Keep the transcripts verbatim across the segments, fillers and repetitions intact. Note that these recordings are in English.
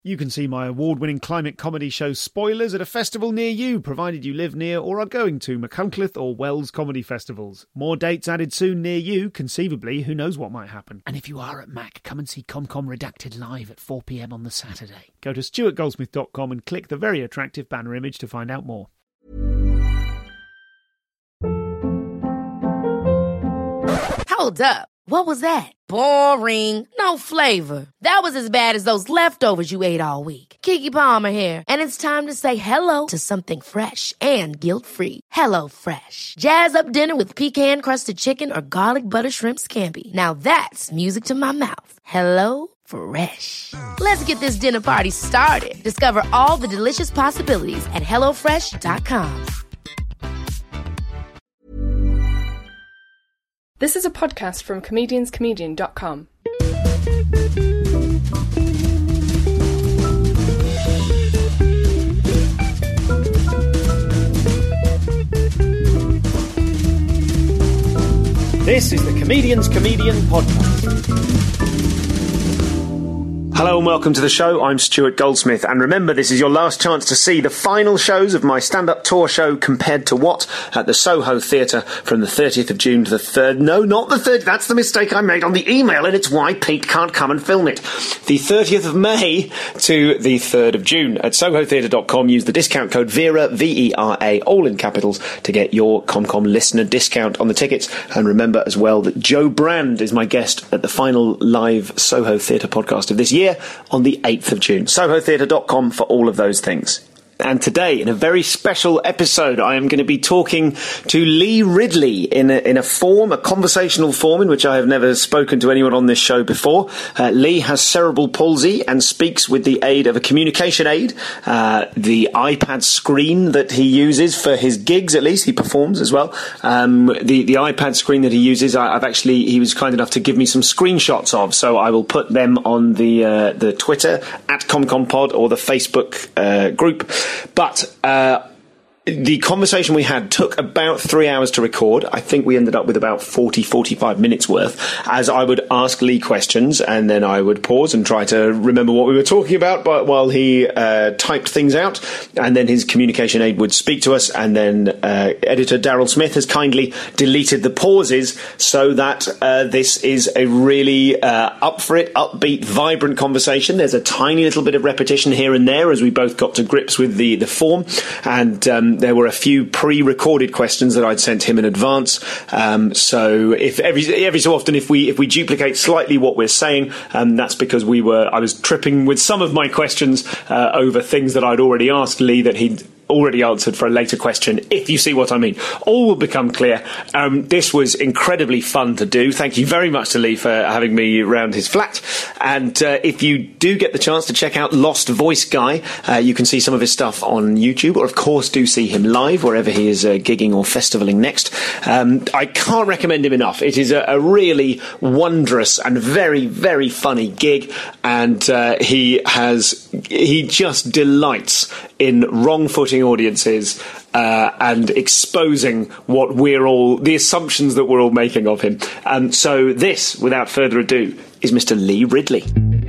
You can see my award-winning climate comedy show Spoilers at a festival near you, provided you live near or are going to Machynlleth or Wells comedy festivals. More dates added soon near you. Conceivably, who knows what might happen. And if you are at Mac, come and see ComCom Redacted live at four p.m. on the Saturday. Go to stuart goldsmith dot com and click the very attractive banner image to find out more. Hold up. What was that? Boring. No flavor. That was as bad as those leftovers you ate all week. Keke Palmer here, and it's time to say hello to something fresh and guilt-free. Hello Fresh. Jazz up dinner with pecan-crusted chicken or garlic butter shrimp scampi. Now that's music to my mouth. Hello Fresh. Let's get this dinner party started. Discover all the delicious possibilities at hello fresh dot com. This is a podcast from comedians comedian dot com. This is the Comedians Comedian Podcast. Hello and welcome to the show. I'm Stuart Goldsmith, and remember, this is your last chance to see the final shows of my stand-up tour show Compared to What at the Soho Theatre from the thirtieth of June to the third. No, not the third. That's the mistake I made on the email, and it's why Pete can't come and film it. The thirtieth of May to the third of June at soho theatre dot com. Use the discount code Vera, V E R A, all in capitals, to get your ComCom listener discount on the tickets. And remember as well that Joe Brand is my guest at the final live Soho Theatre podcast of this year on the eighth of June. soho theatre dot com for all of those things. And today, in a very special episode, I am going to be talking to Lee Ridley in a, in a form, a conversational form in which I have never spoken to anyone on this show before. Uh, Lee has cerebral palsy and speaks with the aid of a communication aid, uh, the iPad screen that he uses for his gigs, at least. He performs as well. Um, the, the iPad screen that he uses, I, I've actually, he was kind enough to give me some screenshots of, so I will put them on the, uh, the Twitter, at ComComPod, or the Facebook uh, group. But uh, the conversation we had took about three hours to record. I think we ended up with about forty, forty-five minutes worth, as I would ask Lee questions and then I would pause and try to remember what we were talking about but while he uh, typed things out, and then his communication aid would speak to us, and then uh, editor Daryl Smith has kindly deleted the pauses so that uh, this is a really uh, up for it, upbeat, vibrant conversation. There's a tiny little bit of repetition here and there as we both got to grips with the, the form, and um, there were a few pre-recorded questions that I'd sent him in advance. Um, so if every every so often, if we if we duplicate slightly what we're saying, um, that's because we were I was tripping with some of my questions uh, over things that I'd already asked Lee that he'd already answered for a later question, if you see what I mean. All will become clear. Um, this was incredibly fun to do. Thank you very much to Lee for having me around his flat. And uh, if you do get the chance to check out Lost Voice Guy, uh, you can see some of his stuff on YouTube, or of course do see him live wherever he is uh, gigging or festivaling next. Um, I can't recommend him enough. It is a, a really wondrous and very, very funny gig, and uh, he has he just delights in wrong-footing audiences uh, and exposing what we're all, the assumptions that we're all making of him. Um, so this, without further ado, is Mister Lee Ridley.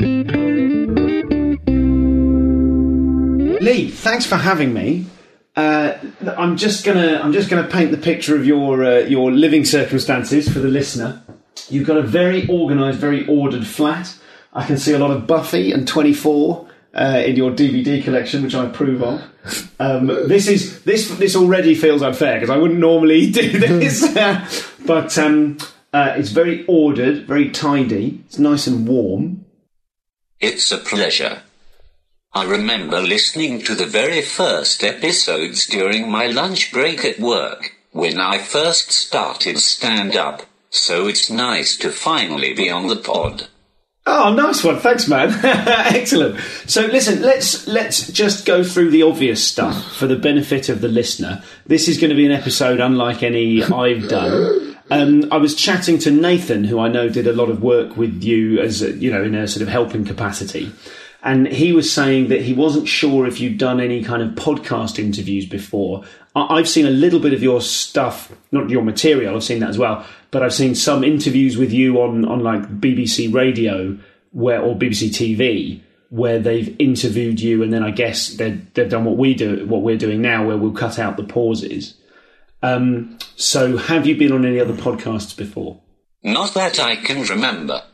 Lee, thanks for having me. Uh, I'm just gonna, I'm just gonna paint the picture of your uh, your living circumstances for the listener. You've got a very organised, very ordered flat. I can see a lot of Buffy and twenty-four. Uh, in your D V D collection, which I approve of. Um, this is this this already feels unfair because I wouldn't normally do this, uh, but um, uh, it's very ordered, very tidy. It's nice and warm. It's a pleasure. I remember listening to the very first episodes during my lunch break at work when I first started stand-up, so it's nice to finally be on the pod. Oh, nice one. Thanks, man. Excellent. So listen, let's let's just go through the obvious stuff for the benefit of the listener. This is going to be an episode unlike any I've done. Um, I was chatting to Nathan, who I know did a lot of work with you as a, you know, in a sort of helping capacity. And he was saying that he wasn't sure if you'd done any kind of podcast interviews before. I- I've seen a little bit of your stuff, not your material, I've seen that as well, but I've seen some interviews with you on, on like B B C Radio where or B B C T V where they've interviewed you, and then I guess they've, they've done what we do, what we're doing now, where we'll cut out the pauses. Um, so have you been on any other podcasts before? Not that I can remember.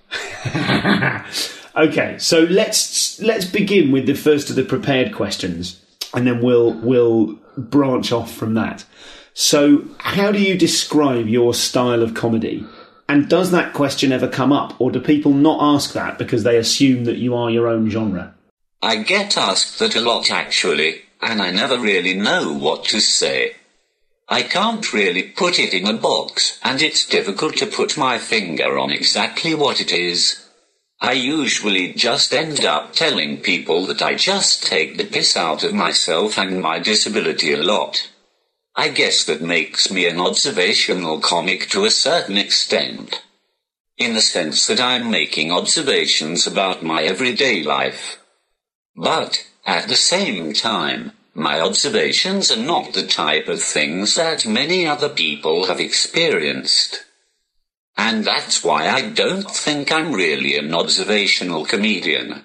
Okay, so let's let's begin with the first of the prepared questions, and then we'll we'll branch off from that. So, how do you describe your style of comedy? And does that question ever come up, or do people not ask that because they assume that you are your own genre? I get asked that a lot, actually, and I never really know what to say. I can't really put it in a box, and it's difficult to put my finger on exactly what it is. I usually just end up telling people that I just take the piss out of myself and my disability a lot. I guess that makes me an observational comic to a certain extent. In the sense that I'm making observations about my everyday life. But, at the same time, my observations are not the type of things that many other people have experienced. And that's why I don't think I'm really an observational comedian.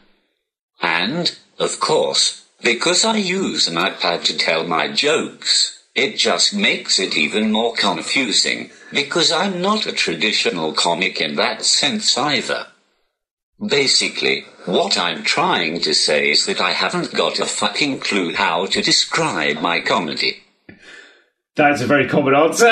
And, of course, because I use an iPad to tell my jokes, it just makes it even more confusing, because I'm not a traditional comic in that sense either. Basically, what I'm trying to say is that I haven't got a fucking clue how to describe my comedy. That's a very common answer.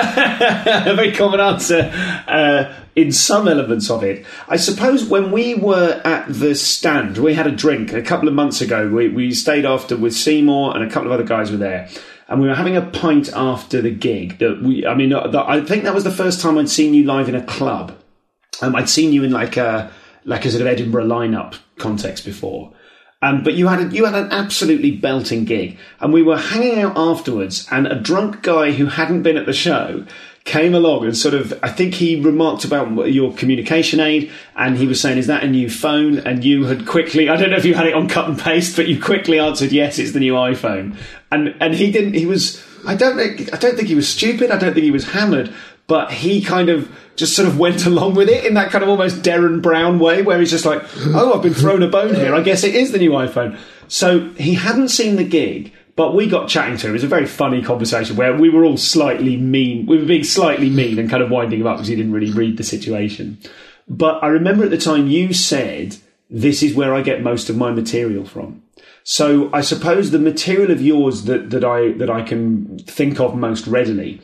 A very common answer uh, in some elements of it. I suppose when we were at the stand, we had a drink a couple of months ago. We, we stayed after with Seymour, and a couple of other guys were there. And we were having a pint after the gig. That we, I mean, I think that was the first time I'd seen you live in a club. Um, I'd seen you in like a like a sort of Edinburgh lineup context before. Um, but you had a, you had an absolutely belting gig, and we were hanging out afterwards, and a drunk guy who hadn't been at the show came along and sort of, I think he remarked about your communication aid, and he was saying, is that a new phone? And you had quickly, I don't know if you had it on cut and paste, but you quickly answered, yes, it's the new iPhone. And and he didn't, he was, I don't think, I don't think he was stupid, I don't think he was hammered, but he kind of just sort of went along with it in that kind of almost Darren Brown way, where he's just like, oh, I've been thrown a bone here, I guess it is the new iPhone. So he hadn't seen the gig, but we got chatting to him. It was a very funny conversation where we were all slightly mean. We were being slightly mean and kind of winding him up because he didn't really read the situation. But I remember at the time you said, this is where I get most of my material from. So I suppose the material of yours that, that I that I can think of most readily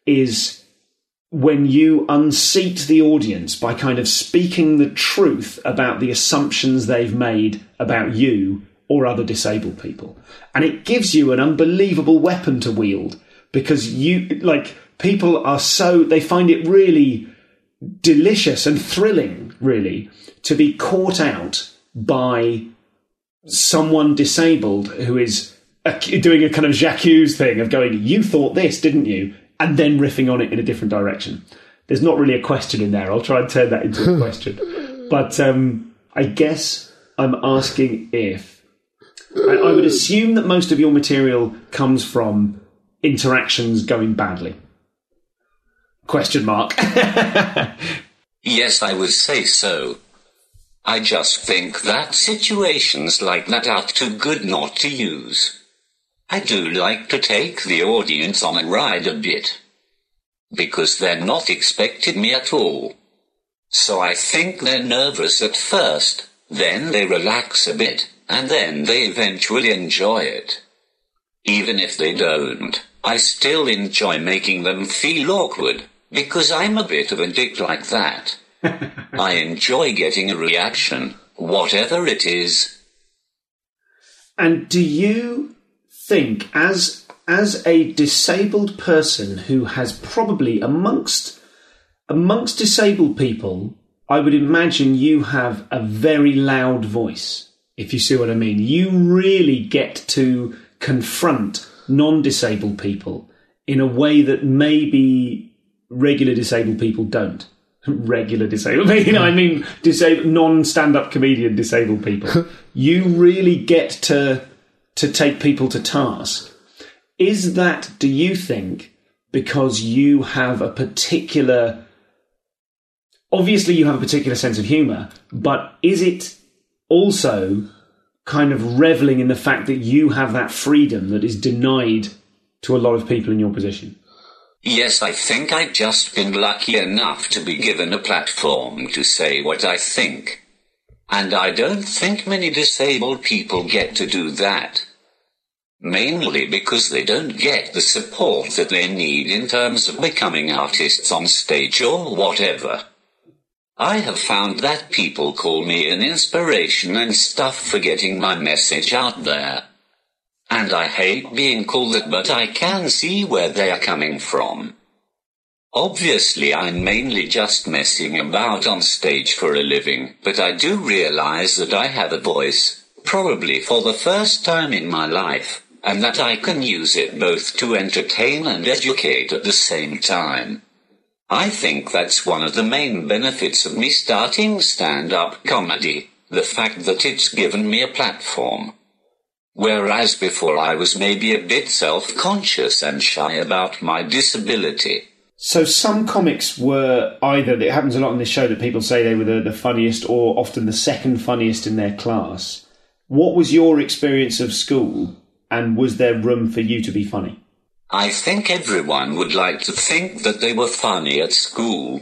is when you unseat the audience by kind of speaking the truth about the assumptions they've made about you or other disabled people. And it gives you an unbelievable weapon to wield, because you, like, people are so, they find it really delicious and thrilling, really, to be caught out by someone disabled who is a, doing a kind of J'accuse thing of going, you thought this, didn't you? And then riffing on it in a different direction. There's not really a question in there. I'll try and turn that into a question. But um, I guess I'm asking if... I, I would assume that most of your material comes from interactions going badly. Question mark. Yes, I would say so. I just think that situations like that are too good not to use. I do like to take the audience on a ride a bit, because they're not expecting me at all. So I think they're nervous at first, then they relax a bit, and then they eventually enjoy it. Even if they don't, I still enjoy making them feel awkward, because I'm a bit of a dick like that. I enjoy getting a reaction, whatever it is. And do you think, as as a disabled person who has probably amongst amongst disabled people, I would imagine you have a very loud voice, if you see what I mean. You really get to confront non-disabled people in a way that maybe regular disabled people don't. Regular disabled, you know, I mean, disabled, non-stand-up comedian disabled people. You really get to to take people to task. Is that, do you think, because you have a particular... Obviously you have a particular sense of humour, but is it also kind of revelling in the fact that you have that freedom that is denied to a lot of people in your position? Yes, I think I've just been lucky enough to be given a platform to say what I think. And I don't think many disabled people get to do that. Mainly because they don't get the support that they need in terms of becoming artists on stage or whatever. I have found that people call me an inspiration and stuff for getting my message out there. And I hate being called that, but I can see where they are coming from. Obviously, I'm mainly just messing about on stage for a living, but I do realize that I have a voice, probably for the first time in my life, and that I can use it both to entertain and educate at the same time. I think that's one of the main benefits of me starting stand-up comedy, the fact that it's given me a platform. Whereas before I was maybe a bit self-conscious and shy about my disability. So some comics were either, it happens a lot on this show that people say they were the, the funniest or often the second funniest in their class. What was your experience of school, and was there room for you to be funny? I think everyone would like to think that they were funny at school.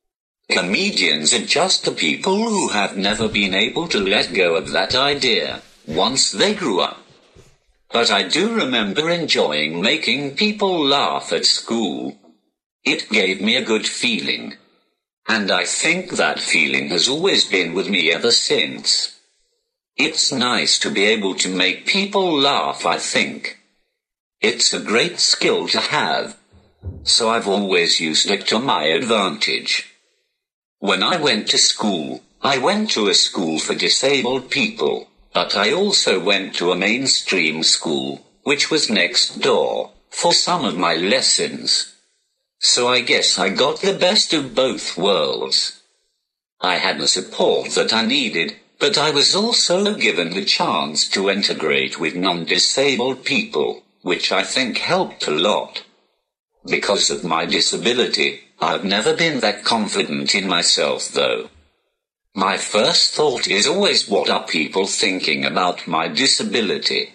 Comedians are just the people who have never been able to let go of that idea once they grew up. But I do remember enjoying making people laugh at school. It gave me a good feeling. And I think that feeling has always been with me ever since. It's nice to be able to make people laugh, I think. It's a great skill to have. So I've always used it to my advantage. When I went to school, I went to a school for disabled people. But I also went to a mainstream school, which was next door, for some of my lessons. So I guess I got the best of both worlds. I had the support that I needed, but I was also given the chance to integrate with non-disabled people, which I think helped a lot. Because of my disability, I've never been that confident in myself though. My first thought is always, what are people thinking about my disability?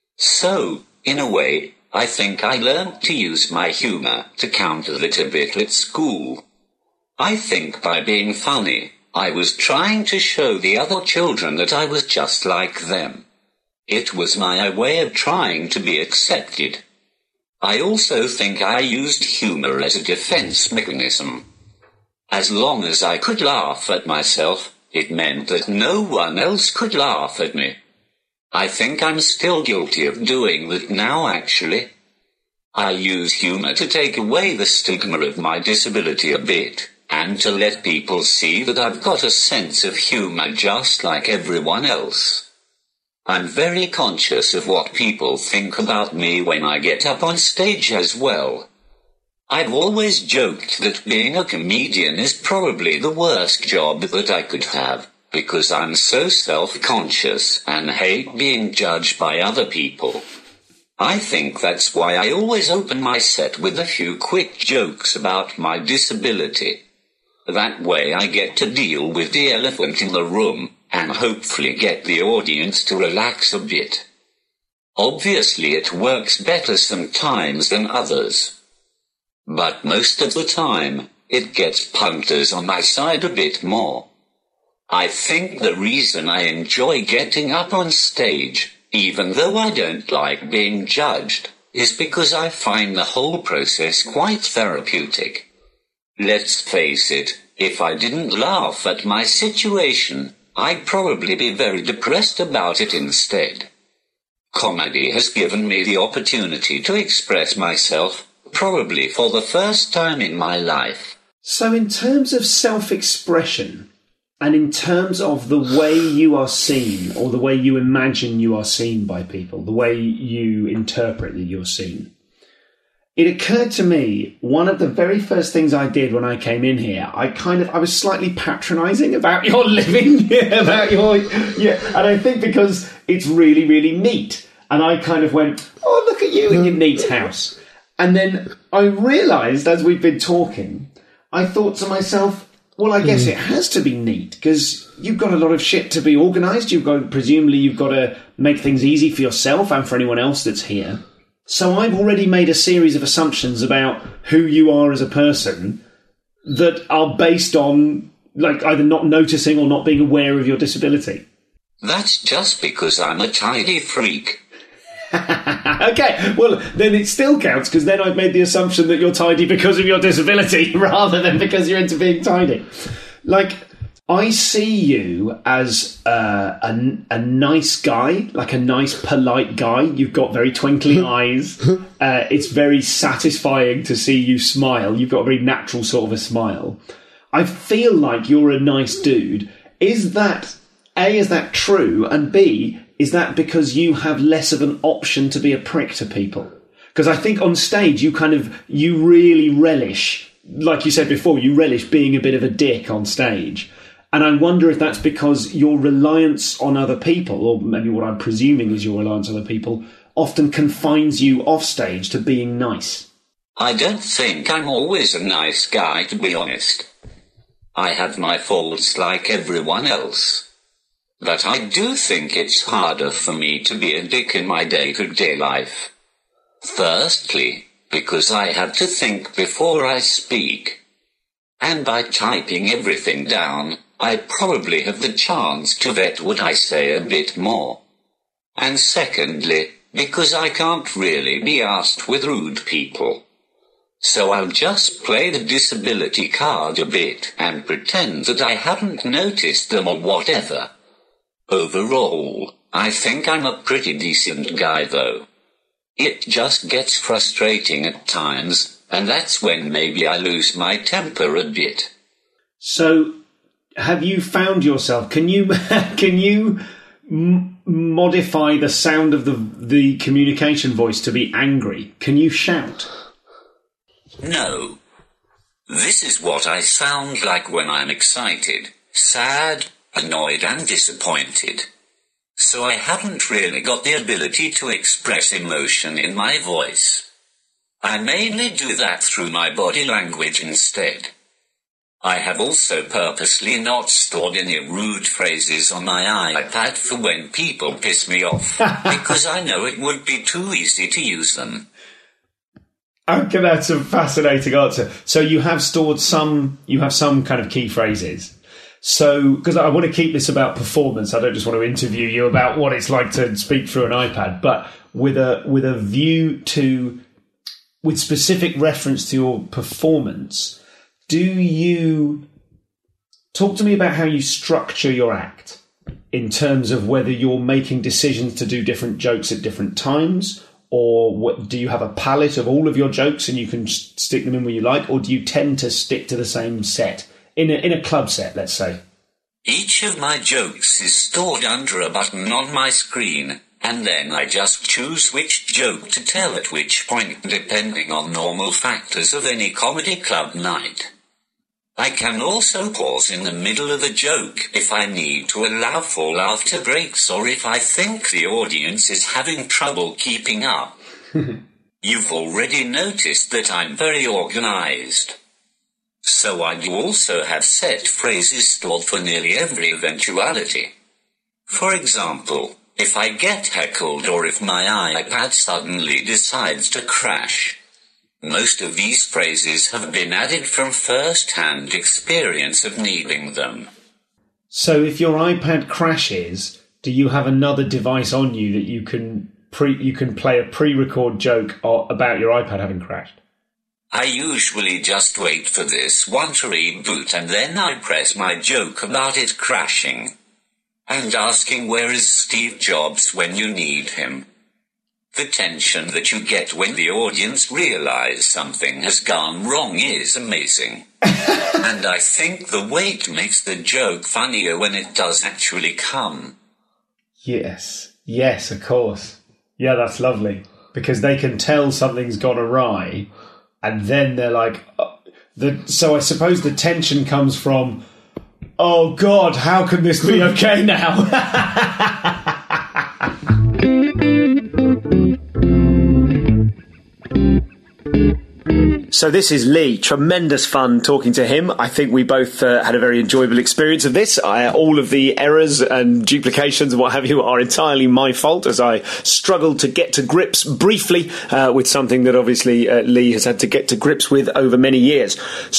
So, in a way, I think I learned to use my humor to counter it a bit at school. I think by being funny, I was trying to show the other children that I was just like them. It was my way of trying to be accepted. I also think I used humor as a defense mechanism. As long as I could laugh at myself, it meant that no one else could laugh at me. I think I'm still guilty of doing that now, actually. I use humor to take away the stigma of my disability a bit, and to let people see that I've got a sense of humor just like everyone else. I'm very conscious of what people think about me when I get up on stage as well. I've always joked that being a comedian is probably the worst job that I could have, because I'm so self-conscious and hate being judged by other people. I think that's why I always open my set with a few quick jokes about my disability. That way I get to deal with the elephant in the room, and hopefully get the audience to relax a bit. Obviously it works better sometimes than others. But most of the time, it gets punters on my side a bit more. I think the reason I enjoy getting up on stage, even though I don't like being judged, is because I find the whole process quite therapeutic. Let's face it, if I didn't laugh at my situation, I'd probably be very depressed about it instead. Comedy has given me the opportunity to express myself, probably for the first time in my life. So in terms of self-expression, and in terms of the way you are seen, or the way you imagine you are seen by people, the way you interpret that you're seen, it occurred to me, one of the very first things I did when I came in here, I kind of, I was slightly patronising about your living, about your, yeah, and I think because it's really, really neat. And I kind of went, oh, look at you in your neat house. And then I realised, as we've been talking, I thought to myself, Well, I guess mm. it has to be neat, because you've got a lot of shit to be organised. You've got, presumably, you've got to make things easy for yourself and for anyone else that's here. So I've already made a series of assumptions about who you are as a person that are based on, like, either not noticing or not being aware of your disability. That's just because I'm a tidy freak. Okay, well, then it still counts, because then I've made the assumption that you're tidy because of your disability rather than because you're into being tidy. Like, I see you as uh, a, a nice guy, like a nice, polite guy. You've got very twinkly eyes. Uh, it's very satisfying to see you smile. You've got a very natural sort of a smile. I feel like you're a nice dude. Is that, A, is that true? And B, is that because you have less of an option to be a prick to people? Because I think on stage you kind of, you really relish, like you said before, you relish being a bit of a dick on stage. And I wonder if that's because your reliance on other people, or maybe what I'm presuming is your reliance on other people, often confines you off stage to being nice. I don't think I'm always a nice guy, to be honest. I have my faults like everyone else. But I do think it's harder for me to be a dick in my day-to-day life. Firstly, because I have to think before I speak. And by typing everything down, I probably have the chance to vet what I say a bit more. And secondly, because I can't really be asked with rude people. So I'll just play the disability card a bit and pretend that I haven't noticed them or whatever. Overall, I think I'm a pretty decent guy though. It just gets frustrating at times, and that's when maybe I lose my temper a bit. So, have you found yourself, can you can you m- modify the sound of the the communication voice to be angry? Can you shout? No. This is what I sound like when I'm excited, sad, annoyed and disappointed. So I haven't really got the ability to express emotion in my voice. I mainly do that through my body language instead. I have also purposely not stored any rude phrases on my iPad for when people piss me off, because I know it would be too easy to use them. Okay, that's a fascinating answer. So you have stored some, you have some kind of key phrases. So, because I want to keep this about performance, I don't just want to interview you about what it's like to speak through an iPad, but with a with a view to, with specific reference to your performance, do you talk to me about how you structure your act in terms of whether you're making decisions to do different jokes at different times, or what, do you have a palette of all of your jokes and you can stick them in where you like, or do you tend to stick to the same set? In a, in a club set, let's say. Each of my jokes is stored under a button on my screen, and then I just choose which joke to tell at which point, depending on normal factors of any comedy club night. I can also pause in the middle of a joke if I need to allow for laughter breaks, or if I think the audience is having trouble keeping up. You've already noticed that I'm very organized. So I do also have set phrases stored for nearly every eventuality. For example, if I get heckled or if my iPad suddenly decides to crash. Most of these phrases have been added from first-hand experience of needing them. So if your iPad crashes, do you have another device on you that you can pre you can play a pre-record joke about your iPad having crashed? I usually just wait for this one to reboot and then I press my joke about it crashing. And asking where is Steve Jobs when you need him. The tension that you get when the audience realize something has gone wrong is amazing. And I think the wait makes the joke funnier when it does actually come. Yes, yes, of course. Yeah, that's lovely. Because they can tell something's gone awry. And then they're like, oh, the, so I suppose the tension comes from, oh God, how can this be okay now? So this is Lee. Tremendous fun talking to him. I think we both uh, had a very enjoyable experience of this. I, all of the errors and duplications and what have you are entirely my fault, as I struggled to get to grips briefly uh, with something that obviously uh, Lee has had to get to grips with over many years.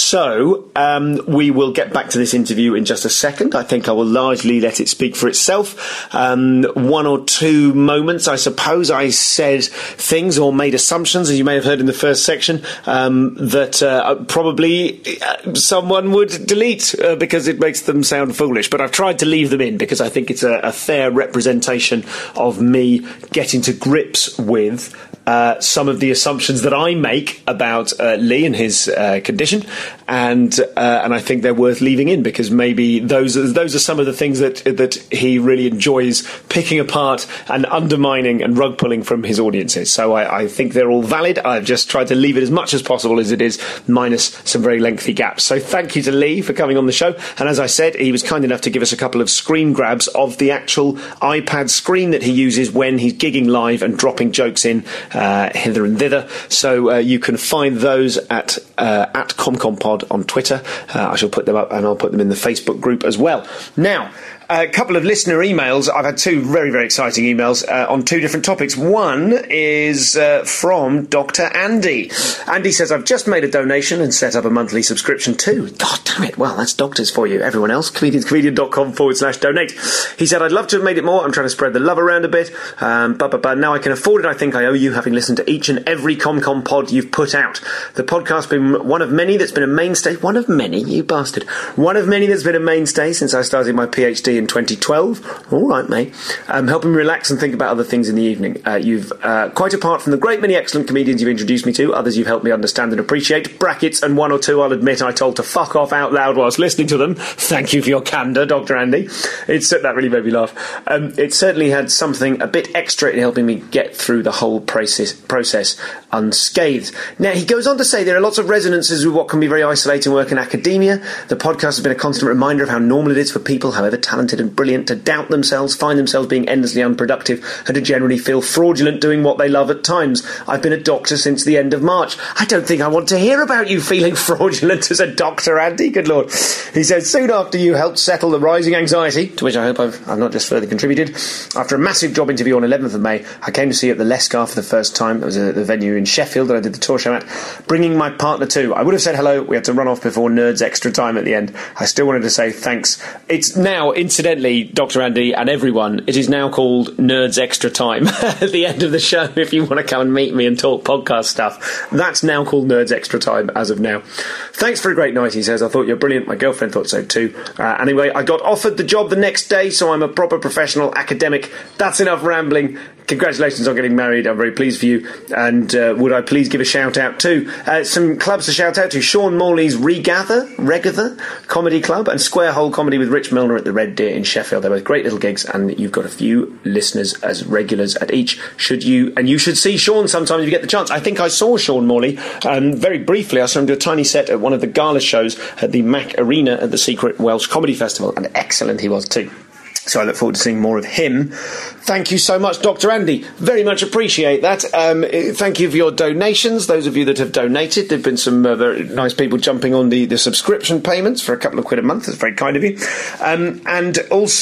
So um, we will get back to this interview in just a second. I think I will largely let it speak for itself. Um, one or two moments, I suppose, I said things or made assumptions, as you may have heard in the first section, um, that uh, probably uh, someone would delete uh, because it makes them sound foolish. But I've tried to leave them in because I think it's a, a fair representation of me getting to grips with Uh, some of the assumptions that I make about uh, Lee and his uh, condition, and uh, and I think they're worth leaving in because maybe those are, those are some of the things that that he really enjoys picking apart and undermining and rug pulling from his audiences. So I, I think they're all valid. I've just tried to leave it as much as possible as it is, minus some very lengthy gaps. So thank you to Lee for coming on the show. And as I said, he was kind enough to give us a couple of screen grabs of the actual iPad screen that he uses when he's gigging live and dropping jokes in Uh, hither and thither. So uh, you can find those at uh, at ComComPod on Twitter. Uh, I shall put them up and I'll put them in the Facebook group as well. Now, a couple of listener emails. I've had two very, very exciting emails uh, on two different topics. One is uh, from Doctor Andy. Andy says, I've just made a donation and set up a monthly subscription too. God damn it. Well, that's doctors for you. Everyone else, comedianscomedian.com forward slash donate. He said, I'd love to have made it more. I'm trying to spread the love around a bit. Um, but, but, but now I can afford it. I think I owe you, having listened to each and every ComCom pod you've put out. The podcast's been one of many that's been a mainstay. One of many, you bastard. One of many that's been a mainstay since I started my PhD in twenty twelve. All right, mate. Um, helping me relax and think about other things in the evening. Uh, you've, uh, quite apart from the great many excellent comedians you've introduced me to, others you've helped me understand and appreciate, brackets, and one or two I'll admit I told to fuck off out loud whilst listening to them. Thank you for your candour, Doctor Andy. It's, that really made me laugh. Um, it certainly had something a bit extra in helping me get through the whole process, process unscathed. Now, he goes on to say there are lots of resonances with what can be very isolating work in academia. The podcast has been a constant reminder of how normal it is for people, however talented and brilliant, to doubt themselves, find themselves being endlessly unproductive, and to generally feel fraudulent doing what they love at times. I've been a doctor since the end of March. I don't think I want to hear about you feeling fraudulent as a doctor, Andy. Good Lord. He says, soon after you helped settle the rising anxiety, to which I hope I've, I've not just further contributed, after a massive job interview on eleventh of May, I came to see you at the Lescar for the first time. That was a, the venue in Sheffield that I did the tour show at, bringing my partner too. I would have said hello. We had to run off before Nerds Extra Time at the end. I still wanted to say thanks. It's now, incidentally, Doctor Andy and everyone, it is now called Nerds Extra Time at the end of the show. If you want to come and meet me and talk podcast stuff, that's now called Nerds Extra Time as of now. Thanks for a great night, he says. I thought you're brilliant. My girlfriend thought so too. Uh, anyway, I got offered the job the next day, so I'm a proper professional academic. That's enough rambling. Congratulations on getting married. I'm very pleased for you. And uh, would I please give a shout out to uh, some clubs to shout out to: Sean Morley's Regather, Regather Comedy Club, and Square Hole Comedy with Rich Milner at the Red Deer in Sheffield. They're both great little gigs, and you've got a few listeners as regulars at each. Should you, and you should see Sean sometime if you get the chance. I think I saw Sean Morley um, very briefly. I saw him do a tiny set at one of the gala shows at the Mac Arena at the Secret Welsh Comedy Festival, and excellent he was too. So I look forward to seeing more of him. Thank you so much, Doctor Andy. Very much appreciate that. Um, thank you for your donations. Those of you that have donated, there have been some uh, very nice people jumping on the, the subscription payments for a couple of quid a month. That's very kind of you. Um, and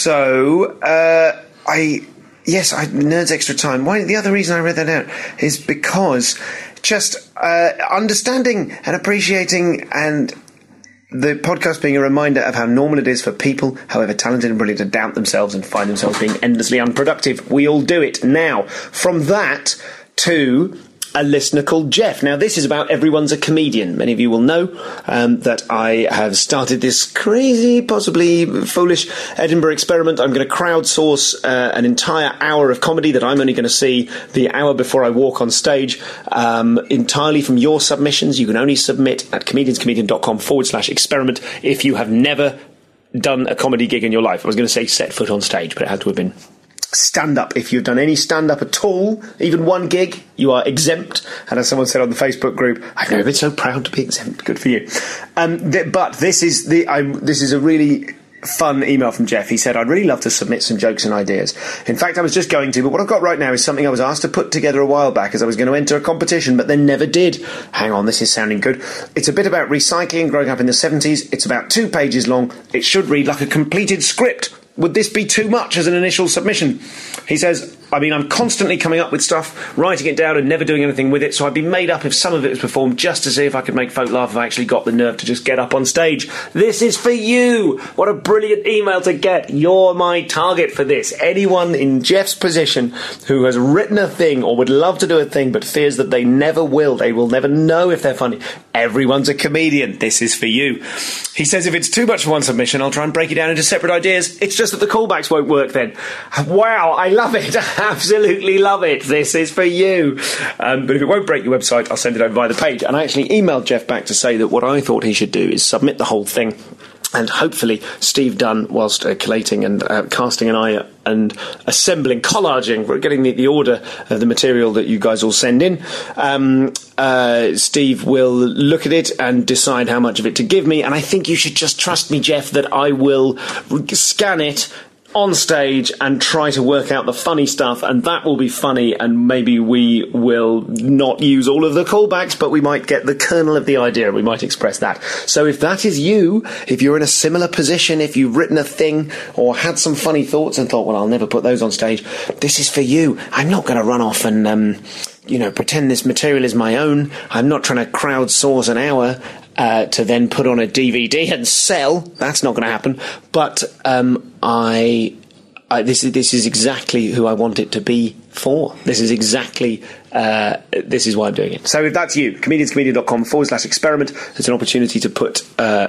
also, uh, I... Yes, I, Nerds Extra Time. Why? The other reason I read that out is because just uh, understanding and appreciating and the podcast being a reminder of how normal it is for people, however talented and brilliant, to doubt themselves and find themselves being endlessly unproductive. We all do it. Now, from that to a listener called Jeff. Now, this is about Everyone's a Comedian. Many of you will know um, that I have started this crazy, possibly foolish Edinburgh experiment. I'm going to crowdsource uh, an entire hour of comedy that I'm only going to see the hour before I walk on stage, um, entirely from your submissions. You can only submit at comedianscomedian.com forward slash experiment if you have never done a comedy gig in your life. I was going to say set foot on stage, but it had to have been stand-up. If you've done any stand-up at all, even one gig, you are exempt. And as someone said on the Facebook group, I've never been so proud to be exempt. Good for you. Um, th- but this is the I'm, this is a really fun email from Jeff. He said, I'd really love to submit some jokes and ideas. In fact, I was just going to, but what I've got right now is something I was asked to put together a while back as I was going to enter a competition, but then never did. Hang on, this is sounding good. It's a bit about recycling, growing up in the seventies. It's about two pages long. It should read like a completed script. Would this be too much as an initial submission? He says, I mean, I'm constantly coming up with stuff, writing it down and never doing anything with it, so I'd be made up if some of it was performed just to see if I could make folk laugh if I actually got the nerve to just get up on stage. This is for you! What a brilliant email to get. You're my target for this. Anyone in Jeff's position who has written a thing or would love to do a thing but fears that they never will, they will never know if they're funny. Everyone's a comedian. This is for you. He says if it's too much for one submission, I'll try and break it down into separate ideas. It's just that the callbacks won't work then. Wow, I love it. Absolutely love it. This is for you. Um, but if it won't break your website, I'll send it over via the page. And I actually emailed Jeff back to say that what I thought he should do is submit the whole thing. And hopefully Steve Dunn, whilst uh, collating and uh, casting an eye and assembling, collaging, we're getting the, the order of the material that you guys all send in, um, uh, Steve will look at it and decide how much of it to give me. And I think you should just trust me, Jeff, that I will scan it on stage and try to work out the funny stuff, and that will be funny, and maybe we will not use all of the callbacks, but we might get the kernel of the idea, we might express that. So if that is you, if you're in a similar position, if you've written a thing or had some funny thoughts and thought, well, I'll never put those on stage, this is for you. I'm not going to run off and um, you know, pretend this material is my own. I'm not trying to crowdsource an hour Uh, to then put on a D V D and sell. That's not going to happen. But um, I, I, this is this is exactly who I want it to be for. This is exactly uh, this is why I'm doing it. So if that's you, comedianscomedian.com forward slash experiment. It's an opportunity to put. Uh,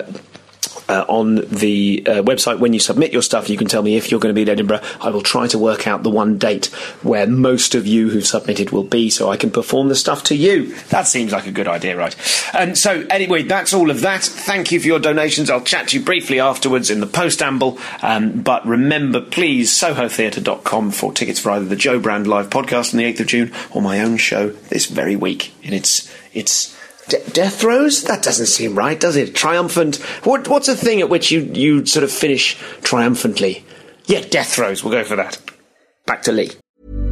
Uh, on the uh, website, when you submit your stuff, you can tell me if you're going to be in Edinburgh. I will try to work out the one date where most of you who've submitted will be, so I can perform the stuff to you. That seems like a good idea, right? And so, anyway, that's all of that. Thank you for your donations. I'll chat to you briefly afterwards in the post-amble. Um, but remember, please, soho theatre dot com for tickets for either the Joe Brand live podcast on the eighth of June or my own show this very week. And it's... it's De- death throes? That doesn't seem right, does it? Triumphant. What, what's a thing at which you, you sort of finish triumphantly? Yeah, death throes. We'll go for that. Back to Lee.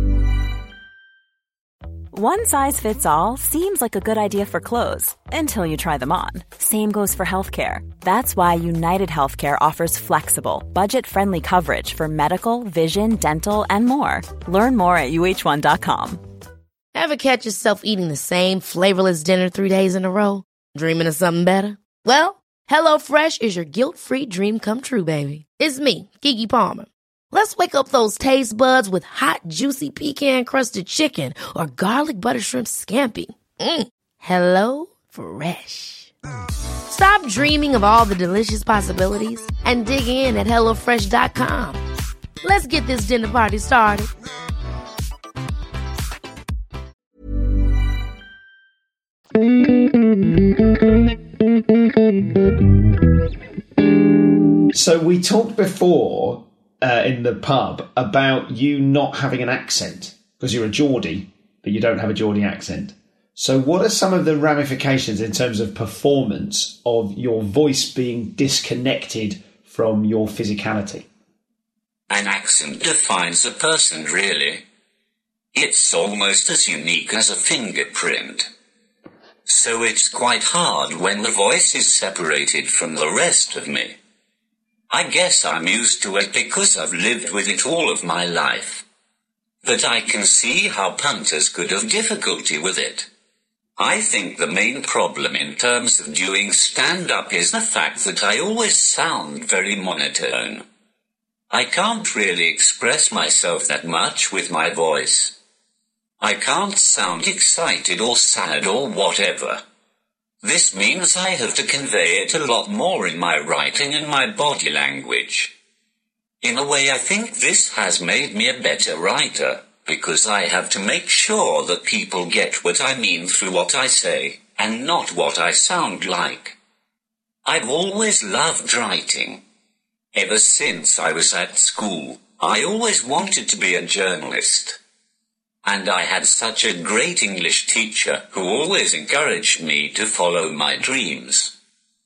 One size fits all seems like a good idea for clothes until you try them on. Same goes for healthcare. That's why United Healthcare offers flexible, budget-friendly coverage for medical, vision, dental, and more. Learn more at U H one dot com. Ever catch yourself eating the same flavorless dinner three days in a row? Dreaming of something better? Well, HelloFresh is your guilt-free dream come true, baby. It's me, Keke Palmer. Let's wake up those taste buds with hot, juicy pecan-crusted chicken or garlic butter shrimp scampi. Mm. Hello Fresh. Stop dreaming of all the delicious possibilities and dig in at hello fresh dot com. Let's get this dinner party started. So we talked before uh, in the pub about you not having an accent because you're a Geordie, but you don't have a Geordie accent. So what are some of the ramifications in terms of performance of your voice being disconnected from your physicality? An accent defines a person, really. It's almost as unique as a fingerprint. So it's quite hard when the voice is separated from the rest of me. I guess I'm used to it because I've lived with it all of my life. But I can see how punters could have difficulty with it. I think the main problem in terms of doing stand-up is the fact that I always sound very monotone. I can't really express myself that much with my voice. I can't sound excited or sad or whatever. This means I have to convey it a lot more in my writing and my body language. In a way, I think this has made me a better writer, because I have to make sure that people get what I mean through what I say, and not what I sound like. I've always loved writing. Ever since I was at school, I always wanted to be a journalist. And I had such a great English teacher who always encouraged me to follow my dreams.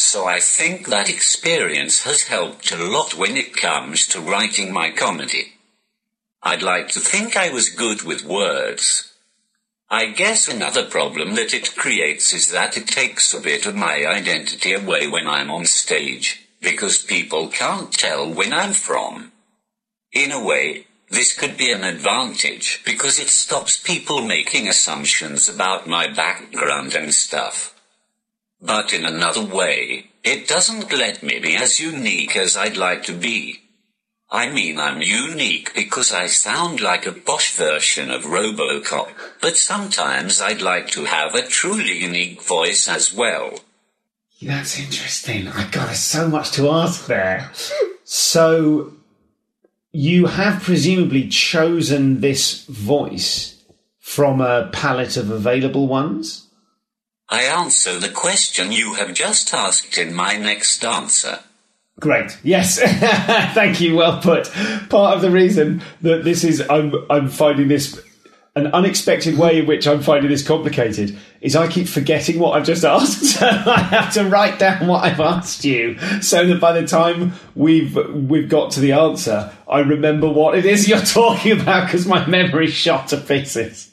So I think that experience has helped a lot when it comes to writing my comedy. I'd like to think I was good with words. I guess another problem that it creates is that it takes a bit of my identity away when I'm on stage, because people can't tell when I'm from. In a way, this could be an advantage because it stops people making assumptions about my background and stuff. But in another way, it doesn't let me be as unique as I'd like to be. I mean, I'm unique because I sound like a posh version of RoboCop, but sometimes I'd like to have a truly unique voice as well. That's interesting. I got there's so much to ask there. So, you have presumably chosen this voice from a palette of available ones? I answer the question you have just asked in my next answer. Great. Yes. Thank you. Well put. Part of the reason that this is, I'm, I'm finding this an unexpected way in which I'm finding this complicated is I keep forgetting what I've just asked. So I have to write down what I've asked you so that by the time we've, we've got to the answer, I remember what it is you're talking about because my memory's shot to pieces.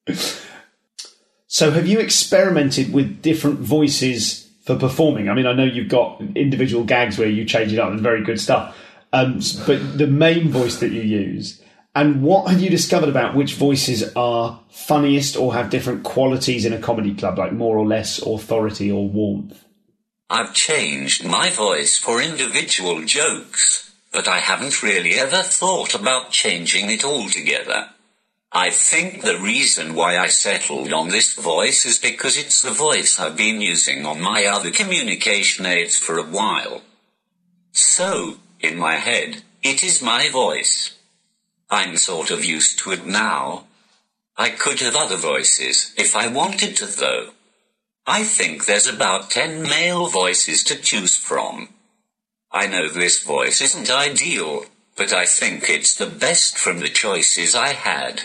So have you experimented with different voices for performing? I mean, I know you've got individual gags where you change it up and very good stuff. Um, but the main voice that you use, and what have you discovered about which voices are funniest or have different qualities in a comedy club, like more or less authority or warmth? I've changed my voice for individual jokes, but I haven't really ever thought about changing it altogether. I think the reason why I settled on this voice is because it's the voice I've been using on my other communication aids for a while. So, in my head, it is my voice. I'm sort of used to it now. I could have other voices if I wanted to, though. I think there's about ten male voices to choose from. I know this voice isn't ideal, but I think it's the best from the choices I had.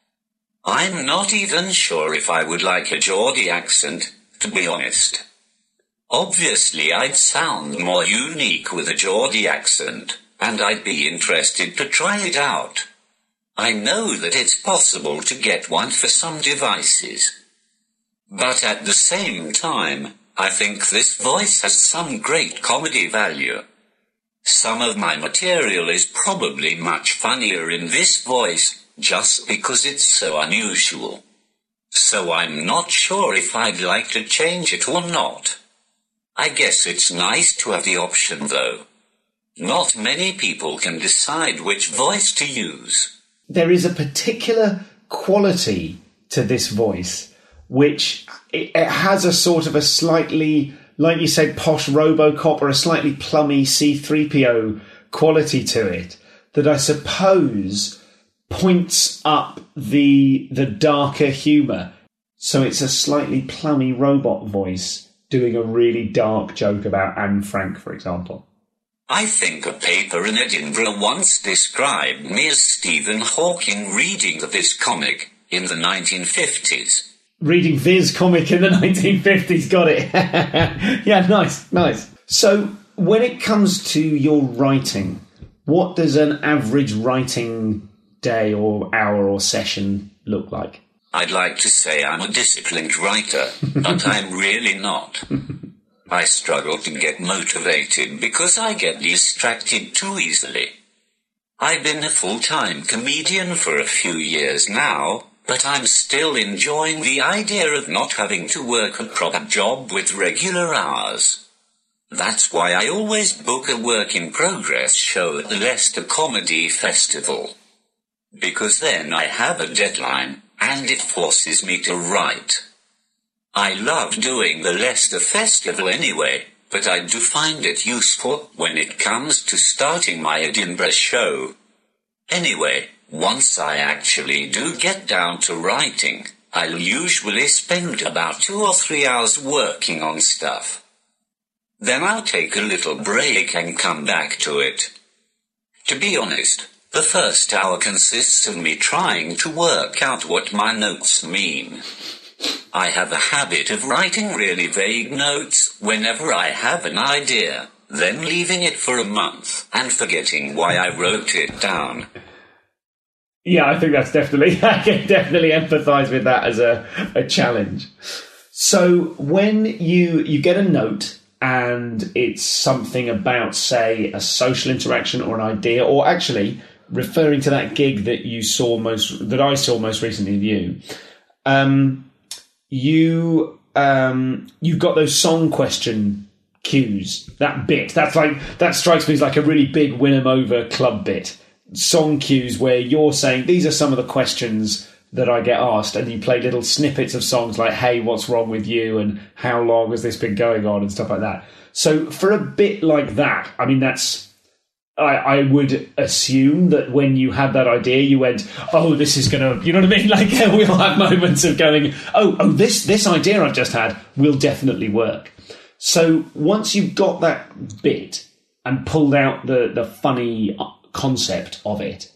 I'm not even sure if I would like a Geordie accent, to be honest. Obviously I'd sound more unique with a Geordie accent, and I'd be interested to try it out. I know that it's possible to get one for some devices. But at the same time, I think this voice has some great comedy value. Some of my material is probably much funnier in this voice, just because it's so unusual. So I'm not sure if I'd like to change it or not. I guess it's nice to have the option, though. Not many people can decide which voice to use. There is a particular quality to this voice, which it, it has a sort of a slightly, like you said, posh RoboCop or a slightly plummy C three P O quality to it, that I suppose points up the the darker humour. So it's a slightly plummy robot voice doing a really dark joke about Anne Frank, for example. I think a paper in Edinburgh once described me as Stephen Hawking reading the Viz comic in the nineteen fifties. Reading Viz comic in the nineteen fifties, got it. Yeah, nice, nice. So when it comes to your writing, what does an average writing day or hour or session look like? I'd like to say I'm a disciplined writer, but I'm really not. I struggle to get motivated because I get distracted too easily. I've been a full-time comedian for a few years now, but I'm still enjoying the idea of not having to work a proper job with regular hours. That's why I always book a work-in-progress show at the Leicester Comedy Festival. Because then I have a deadline, and it forces me to write. I love doing the Leicester Festival anyway, but I do find it useful when it comes to starting my Edinburgh show. Anyway, once I actually do get down to writing, I'll usually spend about two or three hours working on stuff. Then I'll take a little break and come back to it. To be honest, the first hour consists of me trying to work out what my notes mean. I have a habit of writing really vague notes whenever I have an idea, then leaving it for a month and forgetting why I wrote it down. Yeah, I think that's definitely, I can definitely empathise with that as a, a challenge. So when you you get a note and it's something about, say, a social interaction or an idea, or actually referring to that gig that you saw most, that I saw most recently of you, um, you um, you've got those song question cues, that bit. That's like that strikes me as like a really big win 'em over club bit. Song cues where you're saying these are some of the questions that I get asked, and you play little snippets of songs like "Hey, what's wrong with you?" and "How long has this been going on?" and stuff like that. So for a bit like that, I mean, that's I, I would assume that when you had that idea, you went, "Oh, this is gonna," you know what I mean? Like we'll have moments of going, "Oh, oh, this this idea I've just had will definitely work." So once you've got that bit and pulled out the the funny concept of it,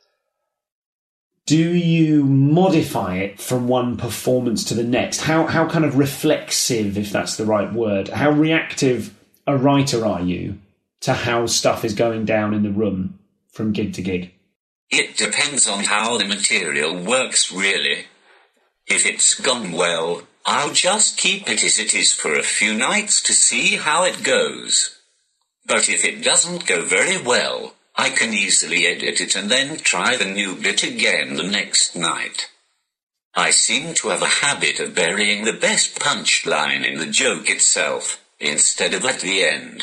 do you modify it from one performance to the next? How how kind of reflexive, if that's the right word, how reactive a writer are you to how stuff is going down in the room from gig to gig? It depends on how the material works, really. If it's gone well, I'll just keep it as it is for a few nights to see how it goes. But if it doesn't go very well, I can easily edit it and then try the new bit again the next night. I seem to have a habit of burying the best punchline in the joke itself, instead of at the end.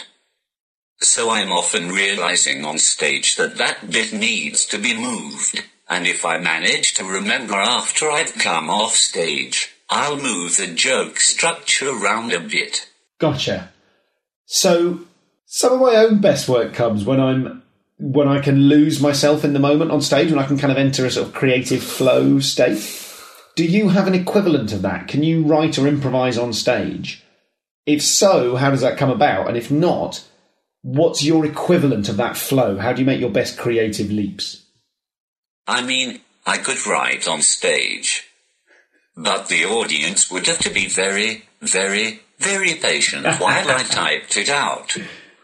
So I'm often realizing on stage that that bit needs to be moved, and if I manage to remember after I've come off stage, I'll move the joke structure around a bit. Gotcha. So some of my own best work comes when I'm when I can lose myself in the moment on stage, when I can kind of enter a sort of creative flow state. Do you have an equivalent of that? Can you write or improvise on stage? If so, how does that come about? And if not, what's your equivalent of that flow? How do you make your best creative leaps? I mean, I could write on stage, but the audience would have to be very, very, very patient while I typed it out.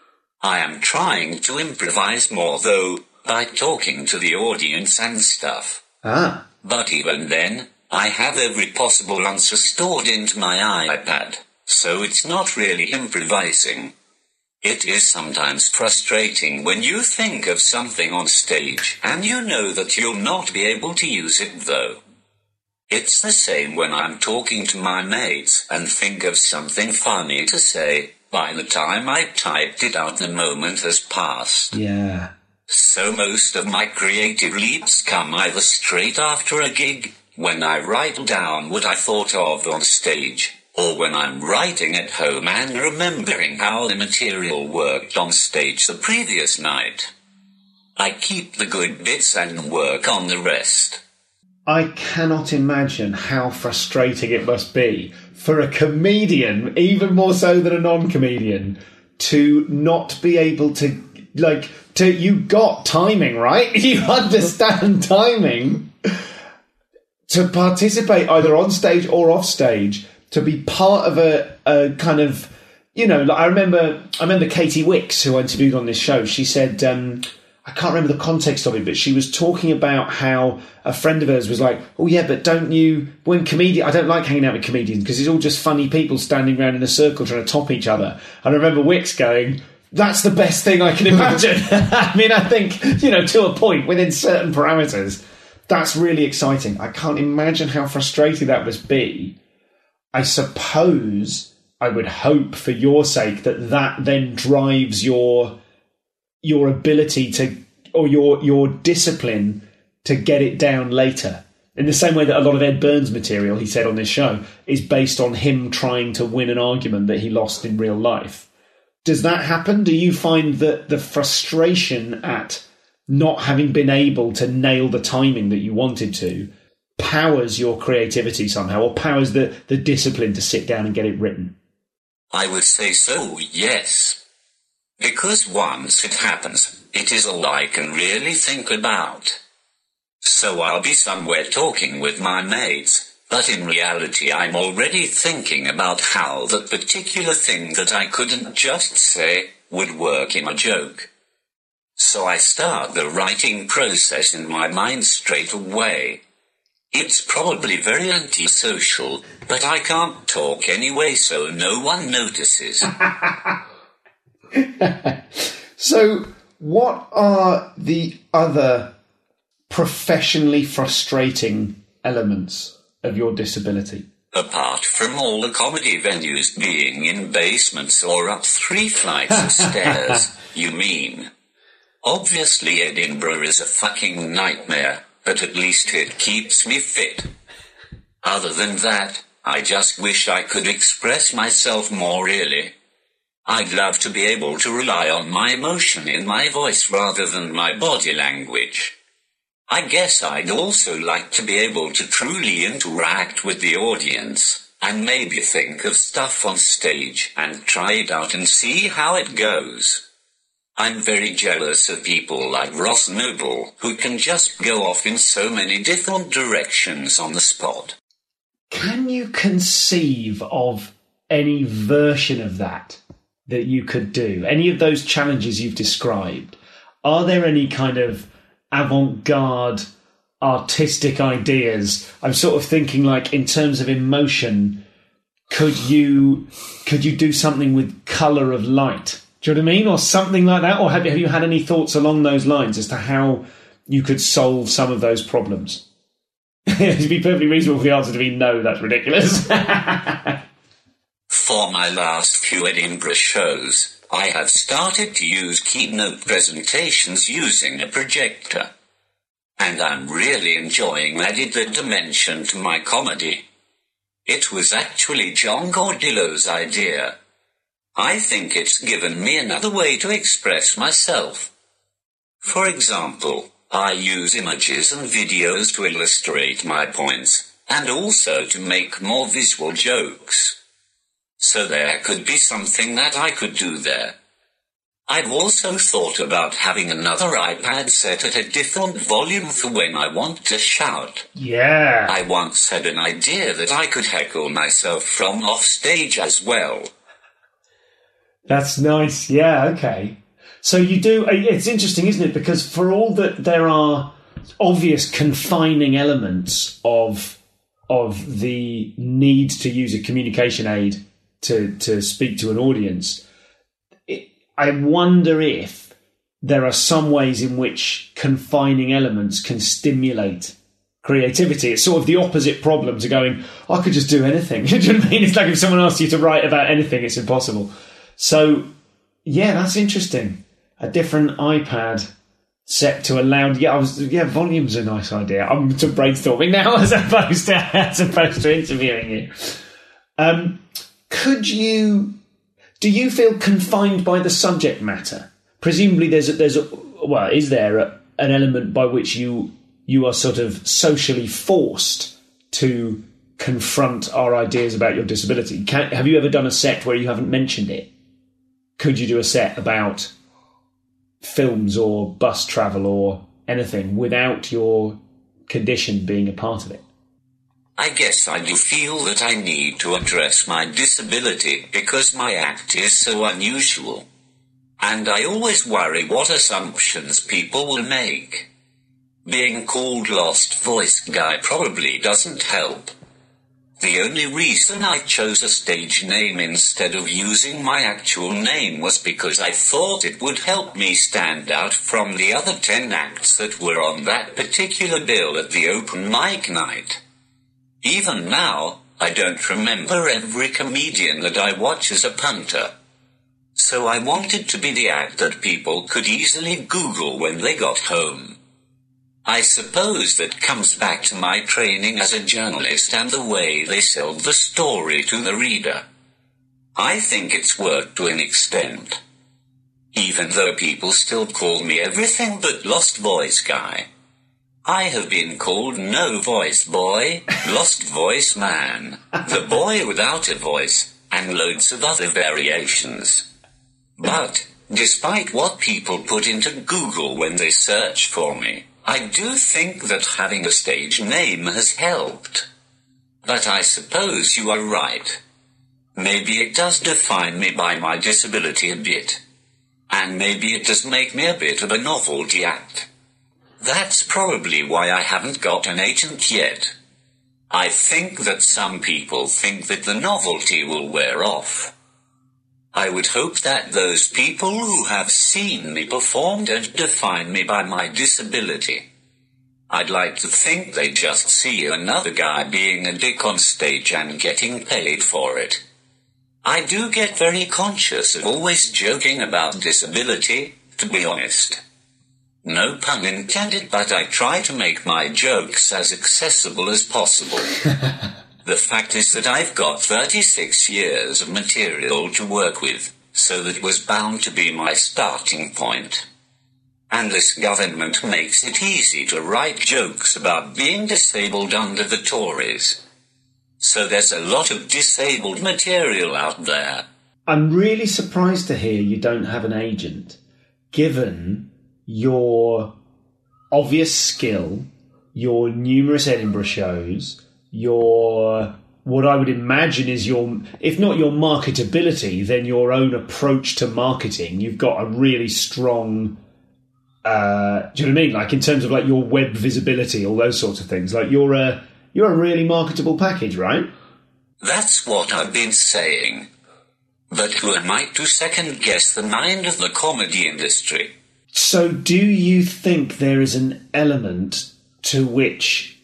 I am trying to improvise more, though, by talking to the audience and stuff. Ah. But even then, I have every possible answer stored into my iPad, so it's not really improvising. It is sometimes frustrating when you think of something on stage and you know that you'll not be able to use it, though. It's the same when I'm talking to my mates and think of something funny to say. By the time I typed it out, the moment has passed. Yeah. So most of my creative leaps come either straight after a gig, when I write down what I thought of on stage, or when I'm writing at home and remembering how the material worked on stage the previous night. I keep the good bits and work on the rest. I cannot imagine how frustrating it must be for a comedian, even more so than a non-comedian, to not be able to, like, to, you got timing, right? You understand timing. To participate either on stage or off stage, to be part of a, a kind of, you know, like I remember, I remember Katie Wicks, who I interviewed on this show, she said, um, I can't remember the context of it, but she was talking about how a friend of hers was like, oh yeah, but don't you, when comedian, I don't like hanging out with comedians because it's all just funny people standing around in a circle trying to top each other. And I remember Wicks going, that's the best thing I can imagine. I mean, I think, you know, to a point, within certain parameters, that's really exciting. I can't imagine how frustrating that must be. I suppose, I would hope for your sake, that that then drives your your ability to, or your your discipline to get it down later. In the same way that a lot of Ed Burns material, he said on this show, is based on him trying to win an argument that he lost in real life. Does that happen? Do you find that the frustration at not having been able to nail the timing that you wanted to powers your creativity somehow, or powers the, the discipline to sit down and get it written? I would say so, yes. Because once it happens, it is all I can really think about. So I'll be somewhere talking with my mates, But in reality I'm already thinking about how that particular thing that I couldn't just say would work in a joke. So I start the writing process in my mind straight away. It's probably very antisocial, but I can't talk anyway, so no one notices. So, what are the other professionally frustrating elements of your disability? Apart from all the comedy venues being in basements or up three flights of stairs, you mean? Obviously Edinburgh is a fucking nightmare, but at least it keeps me fit. Other than that, I just wish I could express myself more really. I'd love to be able to rely on my emotion in my voice rather than my body language. I guess I'd also like to be able to truly interact with the audience, and maybe think of stuff on stage and try it out and see how it goes. I'm very jealous of people like Ross Noble, who can just go off in so many different directions on the spot. Can you conceive of any version of that that you could do? Any of those challenges you've described? Are there any kind of avant-garde artistic ideas? I'm sort of thinking, like, in terms of emotion, could you could you do something with colour of light? Do you know what I mean? Or something like that? Or have, have you had any thoughts along those lines as to how you could solve some of those problems? It'd be perfectly reasonable for the answer to be no, that's ridiculous. For my last few Edinburgh shows, I have started to use keynote presentations using a projector. And I'm really enjoying added the dimension to my comedy. It was actually John Gordillo's idea. I think it's given me another way to express myself. For example, I use images and videos to illustrate my points, and also to make more visual jokes. So there could be something that I could do there. I've also thought about having another iPad set at a different volume for when I want to shout. Yeah. I once had an idea that I could heckle myself from off stage as well. That's nice. Yeah, okay. So you do, it's interesting, isn't it? Because for all that there are obvious confining elements of of the need to use a communication aid to, to speak to an audience, it, I wonder if there are some ways in which confining elements can stimulate creativity. It's sort of the opposite problem to going, I could just do anything. Do you know what I mean? It's like if someone asks you to write about anything, it's impossible. So, yeah, that's interesting. A different iPad set to allow... Yeah, I was, yeah, volume's a nice idea. I'm to brainstorming now as opposed to, as opposed to interviewing you. Um, could you... Do you feel confined by the subject matter? Presumably there's a, there's a, well, is there a, an element by which you you are sort of socially forced to confront our ideas about your disability? Can, have you ever done a set where you haven't mentioned it? Could you do a set about films or bus travel or anything without your condition being a part of it? I guess I do feel that I need to address my disability because my act is so unusual. And I always worry what assumptions people will make. Being called Lost Voice Guy probably doesn't help. The only reason I chose a stage name instead of using my actual name was because I thought it would help me stand out from the other ten acts that were on that particular bill at the open mic night. Even now, I don't remember every comedian that I watch as a punter. So I wanted to be the act that people could easily Google when they got home. I suppose that comes back to my training as a journalist and the way they sell the story to the reader. I think it's worked to an extent. Even though people still call me everything but Lost Voice Guy. I have been called No Voice Boy, Lost Voice Man, the boy without a voice, and loads of other variations. But, despite what people put into Google when they search for me, I do think that having a stage name has helped. But I suppose you are right. Maybe it does define me by my disability a bit. And maybe it does make me a bit of a novelty act. That's probably why I haven't got an agent yet. I think that some people think that the novelty will wear off. I would hope that those people who have seen me perform don't define me by my disability. I'd like to think they just see another guy being a dick on stage and getting paid for it. I do get very conscious of always joking about disability, to be honest. No pun intended, but I try to make my jokes as accessible as possible. The fact is that I've got thirty-six years of material to work with, so that was bound to be my starting point. And this government makes it easy to write jokes about being disabled under the Tories. So there's a lot of disabled material out there. I'm really surprised to hear you don't have an agent, given your obvious skill, your numerous Edinburgh shows, your, what I would imagine is your, if not your marketability, then your own approach to marketing. You've got a really strong, uh, do you know what I mean? Like in terms of like your web visibility, all those sorts of things. Like you're a, you're a really marketable package, right? That's what I've been saying. But who am I to second guess the mind of the comedy industry? So do you think there is an element to which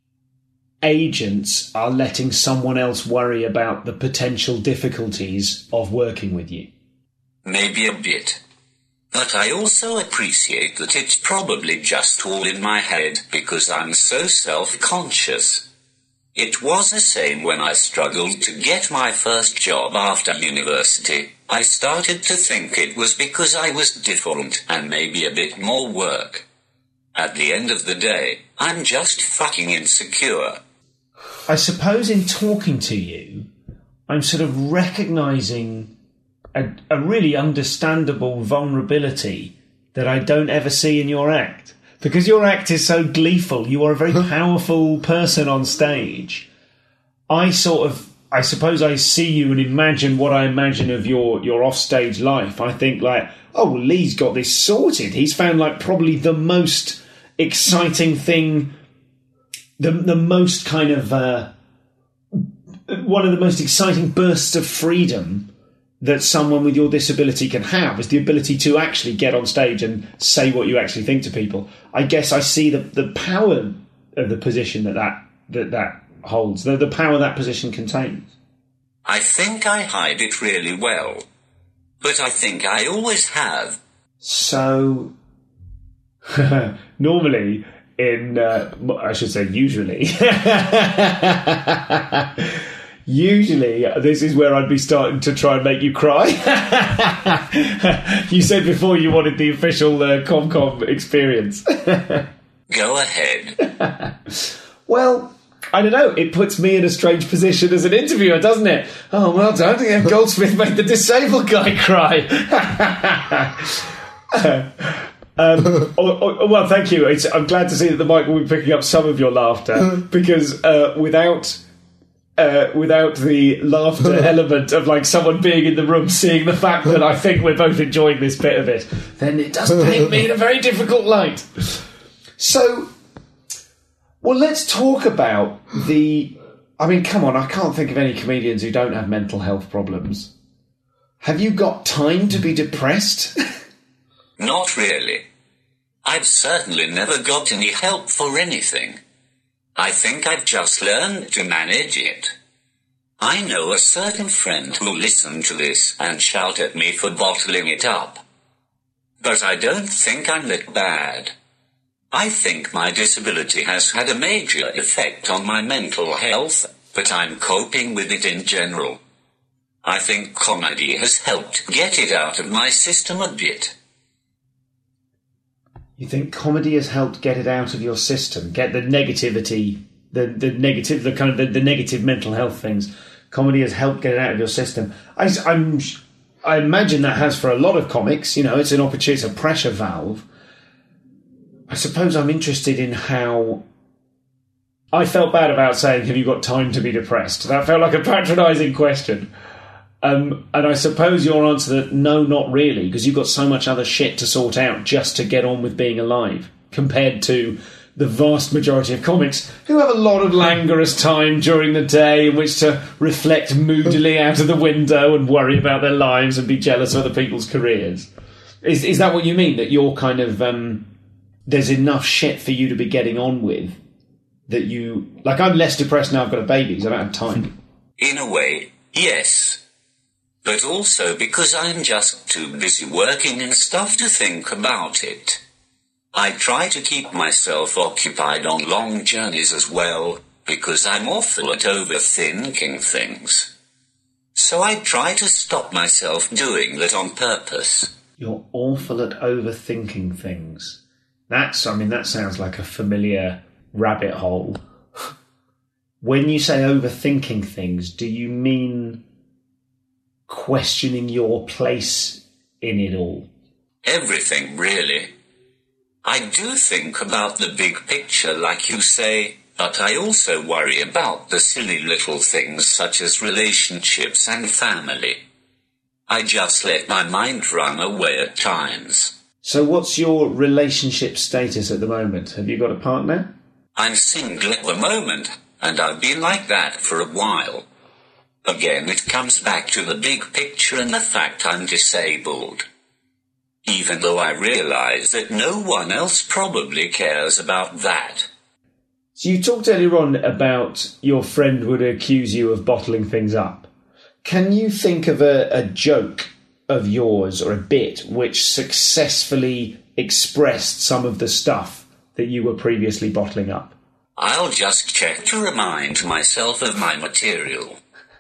agents are letting someone else worry about the potential difficulties of working with you? Maybe a bit. But I also appreciate that it's probably just all in my head because I'm so self-conscious. It was the same when I struggled to get my first job after university. I started to think it was because I was different and maybe a bit more work. At the end of the day, I'm just fucking insecure. I suppose in talking to you, I'm sort of recognising a, a really understandable vulnerability that I don't ever see in your act. Because your act is so gleeful, you are a very powerful person on stage. I sort of, I suppose I see you and imagine what I imagine of your, your offstage life. I think like, oh, well, Lee's got this sorted. He's found like probably the most exciting thing, the the most kind of, uh, one of the most exciting bursts of freedom that someone with your disability can have is the ability to actually get on stage and say what you actually think to people. I guess I see the, the power of the position that that, that, that holds, the, the power that position contains. I think I hide it really well. But I think I always have. So, normally in, uh, I should say usually, usually this is where I'd be starting to try and make you cry. You said before you wanted the official uh, ComCom experience. Go ahead. Well, I don't know, it puts me in a strange position as an interviewer, doesn't it? Oh, well done, yeah, Goldsmith made the disabled guy cry. um, oh, oh, well, thank you. It's, I'm glad to see that the mic will be picking up some of your laughter, because uh, without... Uh, without the laughter element of like someone being in the room seeing the fact that I think we're both enjoying this bit of it, then it does paint me in a very difficult light. So, well, let's talk about the... I mean, come on, I can't think of any comedians who don't have mental health problems. Have you got time to be depressed? Not really. I've certainly never got any help for anything. I think I've just learned to manage it. I know a certain friend who'll listen to this and shout at me for bottling it up. But I don't think I'm that bad. I think my disability has had a major effect on my mental health, but I'm coping with it in general. I think comedy has helped get it out of my system a bit. You think comedy has helped get it out of your system, get the negativity, the the negative, the kind of the, the negative mental health things. Comedy has helped get it out of your system. I, I'm, I imagine that has for a lot of comics. You know, it's an opportunity, it's a pressure valve. I suppose I'm interested in how I felt bad about saying, have you got time to be depressed? That felt like a patronising question. Um, and I suppose your answer that no, not really, because you've got so much other shit to sort out just to get on with being alive, compared to the vast majority of comics who have a lot of languorous time during the day in which to reflect moodily out of the window and worry about their lives and be jealous of other people's careers. Is is that what you mean? That you're kind of... Um, there's enough shit for you to be getting on with that you... Like, I'm less depressed now I've got a baby because I don't have time. In a way, yes. But also because I'm just too busy working and stuff to think about it. I try to keep myself occupied on long journeys as well, because I'm awful at overthinking things. So I try to stop myself doing that on purpose. You're awful at overthinking things. That's, I mean, that sounds like a familiar rabbit hole. When you say overthinking things, do you mean questioning your place in it all? Everything, really. I do think about the big picture, like you say, but I also worry about the silly little things such as relationships and family. I just let my mind run away at times. So what's your relationship status at the moment? Have you got a partner? I'm single at the moment, and I've been like that for a while. Again, it comes back to the big picture and the fact I'm disabled. Even though I realise that no one else probably cares about that. So you talked earlier on about your friend would accuse you of bottling things up. Can you think of a, a joke of yours or a bit which successfully expressed some of the stuff that you were previously bottling up? I'll just check to remind myself of my material.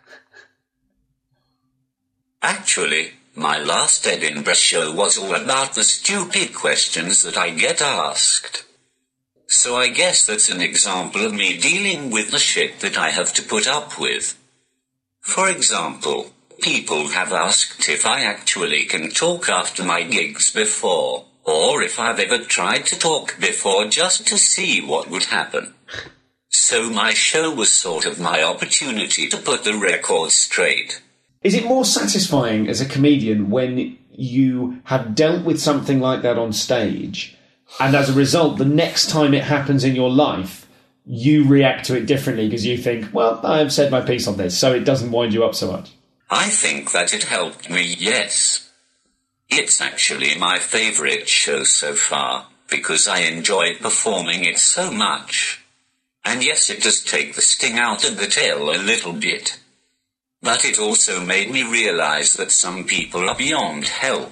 Actually, my last Edinburgh show was all about the stupid questions that I get asked. So I guess that's an example of me dealing with the shit that I have to put up with. For example, people have asked if I actually can talk after my gigs before, or if I've ever tried to talk before just to see what would happen. So my show was sort of my opportunity to put the record straight. Is it more satisfying as a comedian when you have dealt with something like that on stage, and as a result, the next time it happens in your life, you react to it differently because you think, well, I have said my piece on this, so it doesn't wind you up so much? I think that it helped me, yes. It's actually my favourite show so far, because I enjoyed performing it so much. And yes, it does take the sting out of the tail a little bit. But it also made me realise that some people are beyond help.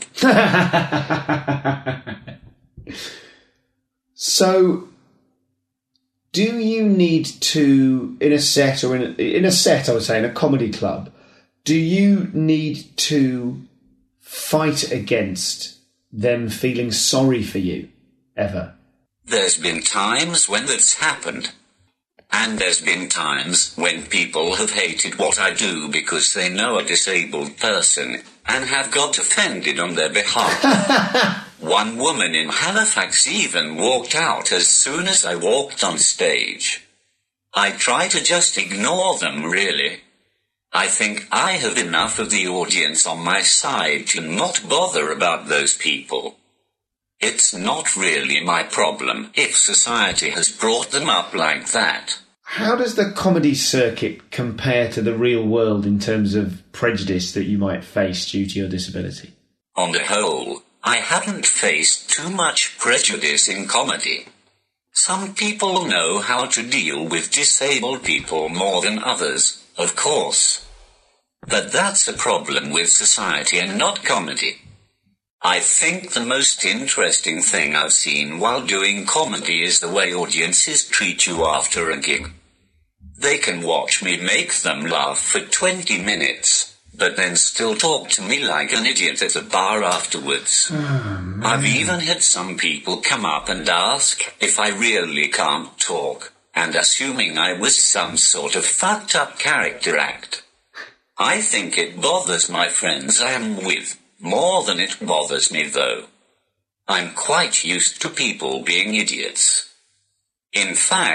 So, do you need to, in a set, or in a, in a set, I would say, in a comedy club, do you need to fight against them feeling sorry for you, ever? There's been times when that's happened. And there's been times when people have hated what I do because they know a disabled person and have got offended on their behalf. One woman in Halifax even walked out as soon as I walked on stage. I try to just ignore them, really. I think I have enough of the audience on my side to not bother about those people. It's not really my problem if society has brought them up like that. How does the comedy circuit compare to the real world in terms of prejudice that you might face due to your disability? On the whole, I haven't faced too much prejudice in comedy. Some people know how to deal with disabled people more than others, of course. But that's a problem with society and not comedy. I think the most interesting thing I've seen while doing comedy is the way audiences treat you after a gig. They can watch me make them laugh for twenty minutes, but then still talk to me like an idiot at a bar afterwards. Oh, I've even had some people come up and ask if I really can't talk, and assuming I was some sort of fucked up character act. I think it bothers my friends I am with more than it bothers me, though. I'm quite used to people being idiots. In fact,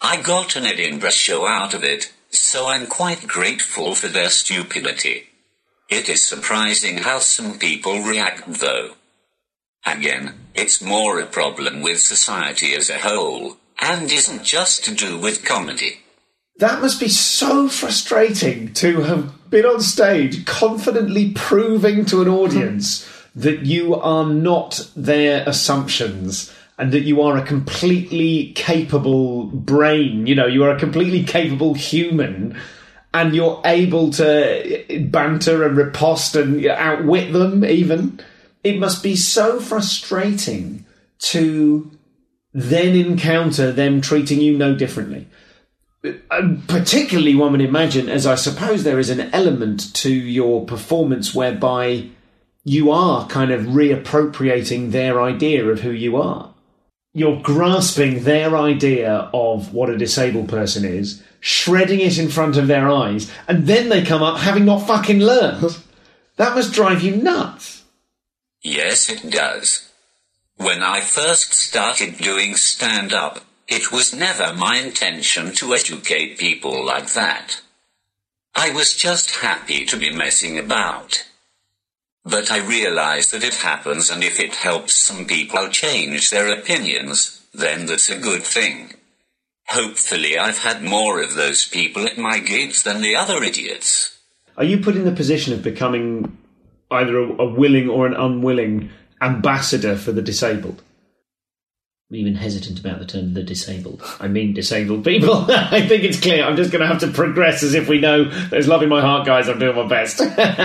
I got an Edinburgh show out of it, so I'm quite grateful for their stupidity. It is surprising how some people react, though. Again, it's more a problem with society as a whole, and isn't just to do with comedy. That must be so frustrating to have been on stage confidently proving to an audience that you are not their assumptions and that you are a completely capable brain. You know, you are a completely capable human and you're able to banter and riposte and outwit them even. It must be so frustrating to then encounter them treating you no differently. Particularly, one would imagine, as I suppose there is an element to your performance whereby you are kind of reappropriating their idea of who you are. You're grasping their idea of what a disabled person is, shredding it in front of their eyes, and then they come up having not fucking learned. That must drive you nuts. Yes, it does. When I first started doing stand-up, it was never my intention to educate people like that. I was just happy to be messing about. But I realized that it happens, and if it helps some people change their opinions, then that's a good thing. Hopefully I've had more of those people at my gigs than the other idiots. Are you put in the position of becoming either a, a willing or an unwilling ambassador for the disabled? I'm even hesitant about the term the disabled. I mean disabled people. I think it's clear. I'm just going to have to progress as if we know there's love in my heart, guys. I'm doing my best.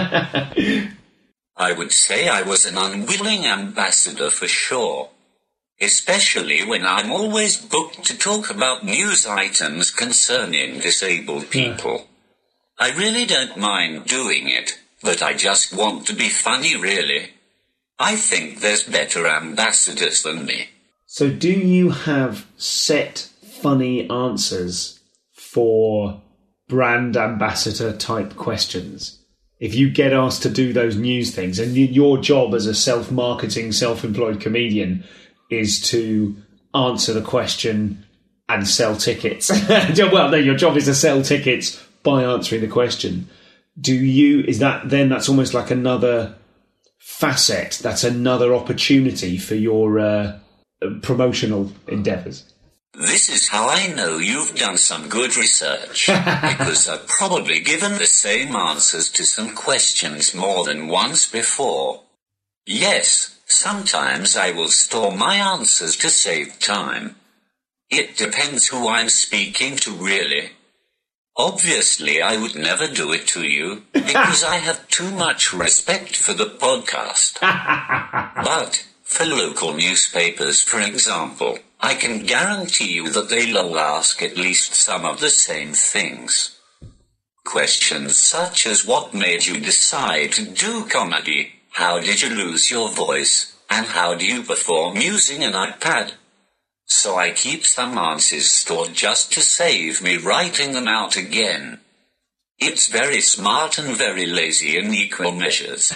I would say I was an unwilling ambassador for sure. Especially when I'm always booked to talk about news items concerning disabled people. Yeah. I really don't mind doing it, but I just want to be funny, really. I think there's better ambassadors than me. So do you have set funny answers for brand ambassador type questions? If you get asked to do those news things, and your job as a self-marketing, self-employed comedian is to answer the question and sell tickets. Well, no, your job is to sell tickets by answering the question. Do you, is that then that's almost like another facet, that's another opportunity for your uh, promotional endeavours? This is how I know you've done some good research, because I've probably given the same answers to some questions more than once before. Yes, sometimes I will store my answers to save time. It depends who I'm speaking to, really. Obviously, I would never do it to you, because I have too much respect for the podcast. But for local newspapers, for example, I can guarantee you that they'll ask at least some of the same things. Questions such as what made you decide to do comedy, how did you lose your voice, and how do you perform using an iPad? So I keep some answers stored just to save me writing them out again. It's very smart and very lazy in equal measures.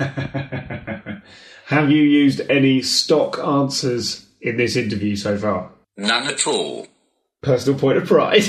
Have you used any stock answers in this interview so far? None at all. Personal point of pride.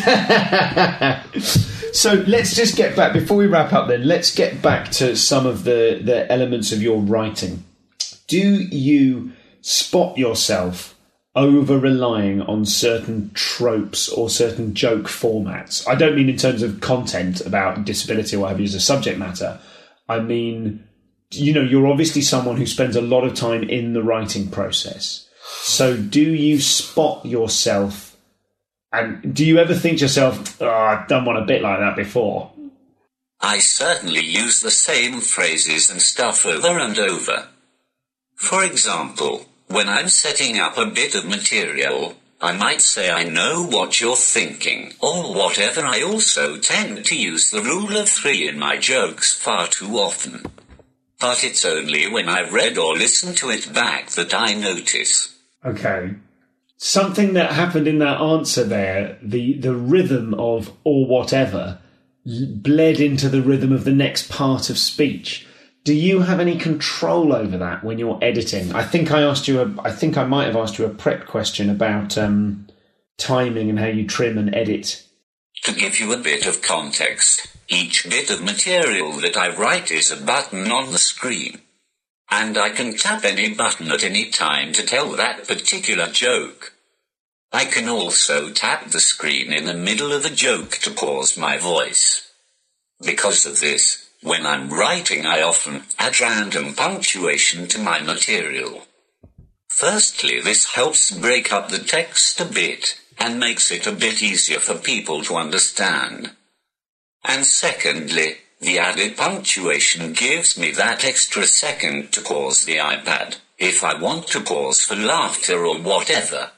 So let's just get back, before we wrap up then, let's get back to some of the, the elements of your writing. Do you spot yourself over-relying on certain tropes or certain joke formats? I don't mean in terms of content about disability or what have you as a subject matter. I mean, you know, you're obviously someone who spends a lot of time in the writing process. So do you spot yourself, and do you ever think to yourself, oh, I've done one a bit like that before? I certainly use the same phrases and stuff over and over. For example, when I'm setting up a bit of material, I might say I know what you're thinking, or whatever. I also tend to use the rule of three in my jokes far too often. But it's only when I've read or listened to it back that I notice. Okay. Something that happened in that answer there, the, the rhythm of or whatever, bled into the rhythm of the next part of speech. Do you have any control over that when you're editing? I think I asked you a, I think I might have asked you a prep question about um, timing and how you trim and edit? To give you a bit of context, each bit of material that I write is a button on the screen. And I can tap any button at any time to tell that particular joke. I can also tap the screen in the middle of a joke to pause my voice. Because of this, when I'm writing I often add random punctuation to my material. Firstly, this helps break up the text a bit, and makes it a bit easier for people to understand. And secondly, the added punctuation gives me that extra second to pause the iPad, if I want to pause for laughter or whatever.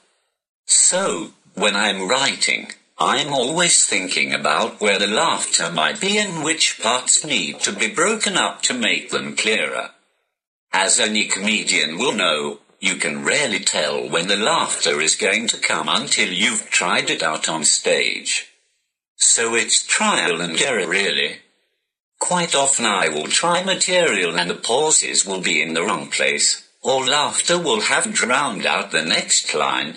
So, when I'm writing, I'm always thinking about where the laughter might be and which parts need to be broken up to make them clearer. As any comedian will know, you can rarely tell when the laughter is going to come until you've tried it out on stage. So it's trial and error really. Quite often I will try material and the pauses will be in the wrong place, or laughter will have drowned out the next line.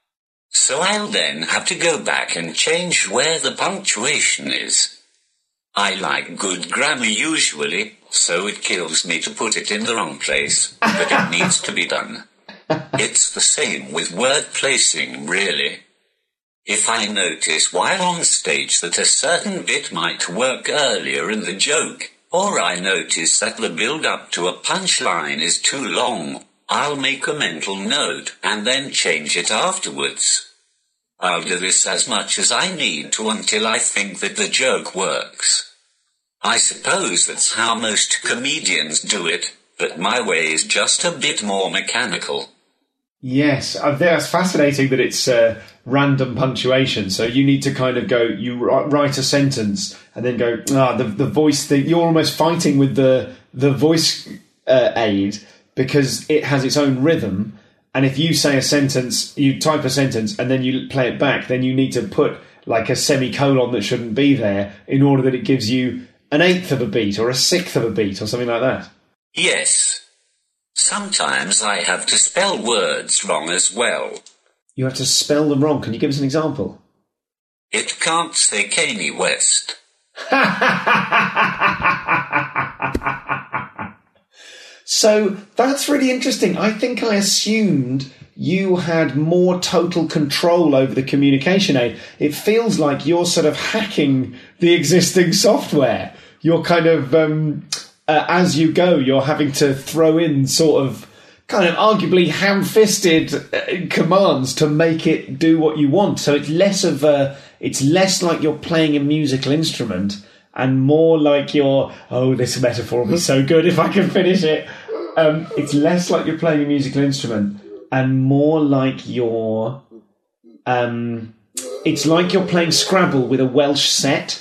So I'll then have to go back and change where the punctuation is. I like good grammar usually, so it kills me to put it in the wrong place, but it needs to be done. It's the same with word placing, really. If I notice while on stage that a certain bit might work earlier in the joke, or I notice that the build-up to a punchline is too long, I'll make a mental note and then change it afterwards. I'll do this as much as I need to until I think that the joke works. I suppose that's how most comedians do it, but my way is just a bit more mechanical. Yes, I think that's fascinating that it's uh, random punctuation. So you need to kind of go, you write a sentence and then go, ah, the the voice thing. You're almost fighting with the the voice uh, aid because it has its own rhythm. And if you say a sentence, you type a sentence and then you play it back, then you need to put like a semicolon that shouldn't be there in order that it gives you an eighth of a beat or a sixth of a beat or something like that. Yes. Sometimes I have to spell words wrong as well. You have to spell them wrong. Can you give us an example? It can't say Kanye West. So that's really interesting. I think I assumed you had more total control over the communication aid. It feels like you're sort of hacking the existing software. You're kind of... Um, Uh, as you go, you're having to throw in sort of kind of arguably ham-fisted uh, commands to make it do what you want. So it's less of a, it's less like you're playing a musical instrument and more like you're, oh, this metaphor will be so good if I can finish it. Um, it's less like you're playing a musical instrument and more like you're, um, it's like you're playing Scrabble with a Welsh set.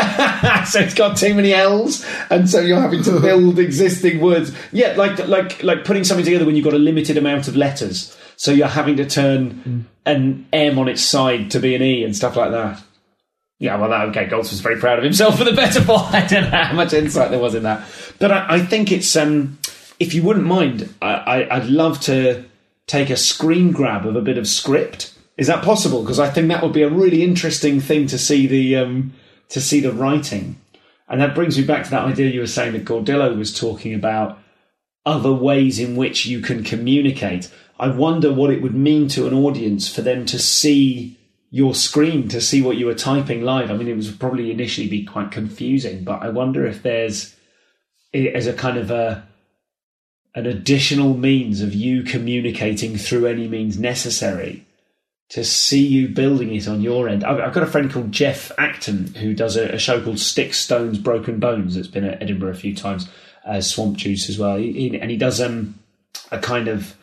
So it's got too many L's, and so you're having to build existing words. Yeah, like like like putting something together when you've got a limited amount of letters. So you're having to turn mm. an M on its side to be an E and stuff like that. Yeah, well, that, okay, Goltz was very proud of himself for the metaphor. I don't know how much insight there was in that. But I, I think it's, um, if you wouldn't mind, I, I, I'd love to take a screen grab of a bit of script. Is that possible? Because I think that would be a really interesting thing to see the... Um, to see the writing. And that brings me back to that idea you were saying that Gordillo was talking about, other ways in which you can communicate. I wonder what it would mean to an audience for them to see your screen, to see what you were typing live. I mean, it would probably initially be quite confusing, but I wonder if there's, as a kind of a an additional means of you communicating through any means necessary, to see you building it on your end. I've, I've got a friend called Jeff Acton who does a, a show called Sticks, Stones, Broken Bones that's been at Edinburgh a few times, uh, Swamp Juice as well. He, he, and he does um, a kind of...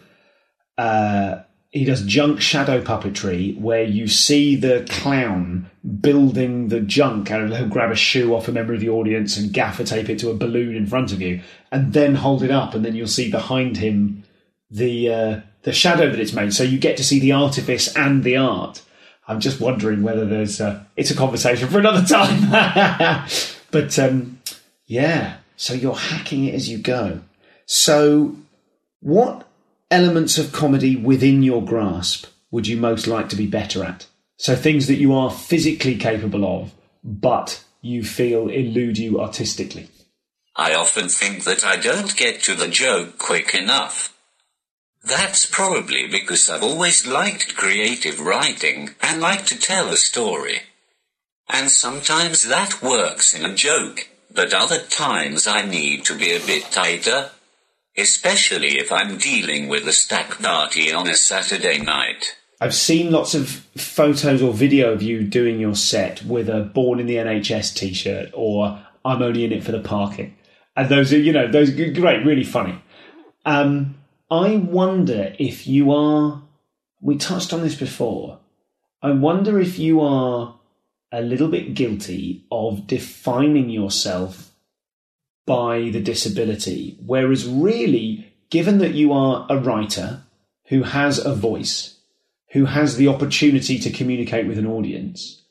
Uh, he does junk shadow puppetry where you see the clown building the junk. And he'll grab a shoe off a member of the audience and gaffer tape it to a balloon in front of you and then hold it up, and then you'll see behind him the... Uh, the shadow that it's made, so you get to see the artifice and the art. I'm just wondering whether there's a... It's a conversation for another time. But, um, yeah, so you're hacking it as you go. So what elements of comedy within your grasp would you most like to be better at? So things that you are physically capable of, but you feel elude you artistically. I often think that I don't get to the joke quick enough. That's probably because I've always liked creative writing and like to tell a story. And sometimes that works in a joke, but other times I need to be a bit tighter. Especially if I'm dealing with a stack party on a Saturday night. I've seen lots of photos or video of you doing your set with a Born in the N H S t-shirt or I'm only in it for the parking. And those are, you know, those are great, really funny. Um, I wonder if you are, we touched on this before, I wonder if you are a little bit guilty of defining yourself by the disability, whereas really, given that you are a writer who has a voice, who has the opportunity to communicate with an audience,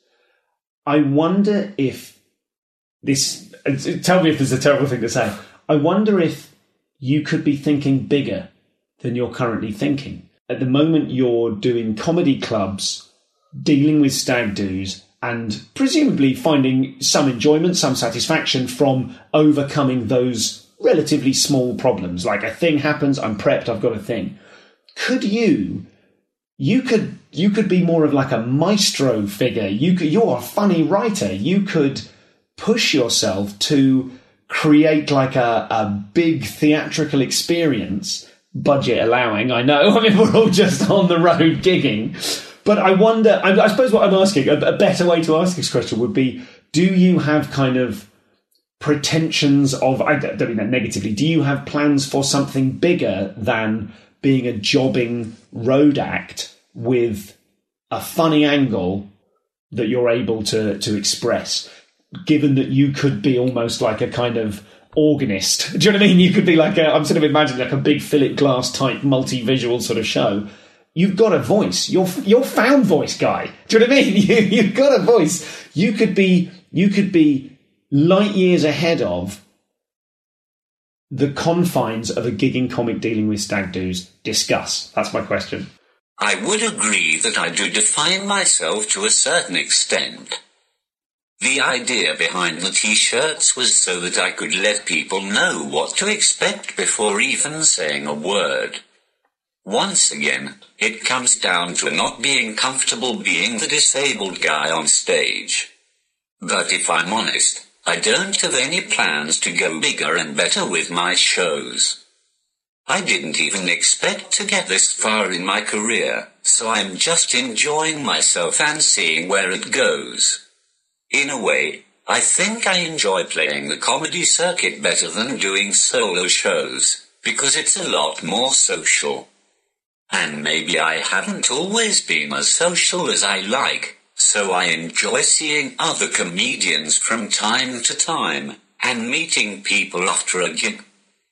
I wonder if this, tell me if this is a terrible thing to say, I wonder if you could be thinking bigger than you're currently thinking. At the moment, you're doing comedy clubs, dealing with stag do's, and presumably finding some enjoyment, some satisfaction from overcoming those relatively small problems. Like a thing happens, I'm prepped, I've got a thing. Could you, you could, you could be more of like a maestro figure. You could, you're a funny writer. You could push yourself to create like a, a big theatrical experience, budget allowing, I know. I mean, we're all just on the road gigging. But I wonder, I, I suppose what I'm asking, a, a better way to ask this question would be, do you have kind of pretensions of, I don't mean that negatively, do you have plans for something bigger than being a jobbing road act with a funny angle that you're able to, to express, given that you could be almost like a kind of organist? Do you know what I mean? You could be like a, I'm sort of imagining like a big Philip Glass type multi-visual sort of show. You've got a voice. You're you're found voice guy. Do you know what I mean? You you've got a voice. You could be you could be light years ahead of the confines of a gigging comic dealing with stag do's. Discuss. That's my question. I would agree that I do define myself to a certain extent. The idea behind the t-shirts was so that I could let people know what to expect before even saying a word. Once again, it comes down to not being comfortable being the disabled guy on stage. But if I'm honest, I don't have any plans to go bigger and better with my shows. I didn't even expect to get this far in my career, so I'm just enjoying myself and seeing where it goes. In a way, I think I enjoy playing the comedy circuit better than doing solo shows, because it's a lot more social. And maybe I haven't always been as social as I like, so I enjoy seeing other comedians from time to time, and meeting people after a gig.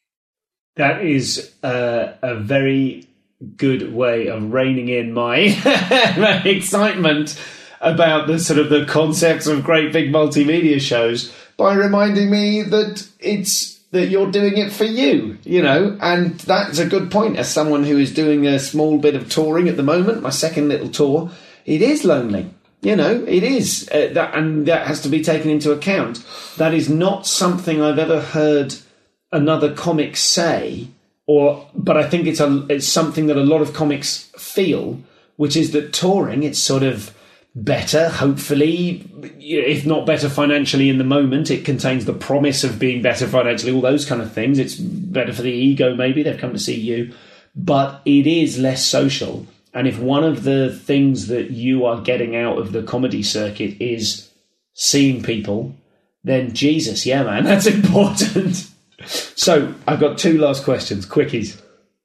That is uh, a very good way of reining in my, my excitement about the sort of the concepts of great big multimedia shows by reminding me that it's that you're doing it for you, you know, and that's a good point. As someone who is doing a small bit of touring at the moment, my second little tour, it is lonely, you know, it is, uh, that, and that has to be taken into account. That is not something I've ever heard another comic say, or but I think it's a it's something that a lot of comics feel, which is that touring, it's sort of better, hopefully, if not better financially in the moment. It contains the promise of being better financially, all those kind of things. It's better for the ego, maybe. They've come to see you. But it is less social. And if one of the things that you are getting out of the comedy circuit is seeing people, then Jesus, yeah, man, that's important. So I've got two last questions, quickies.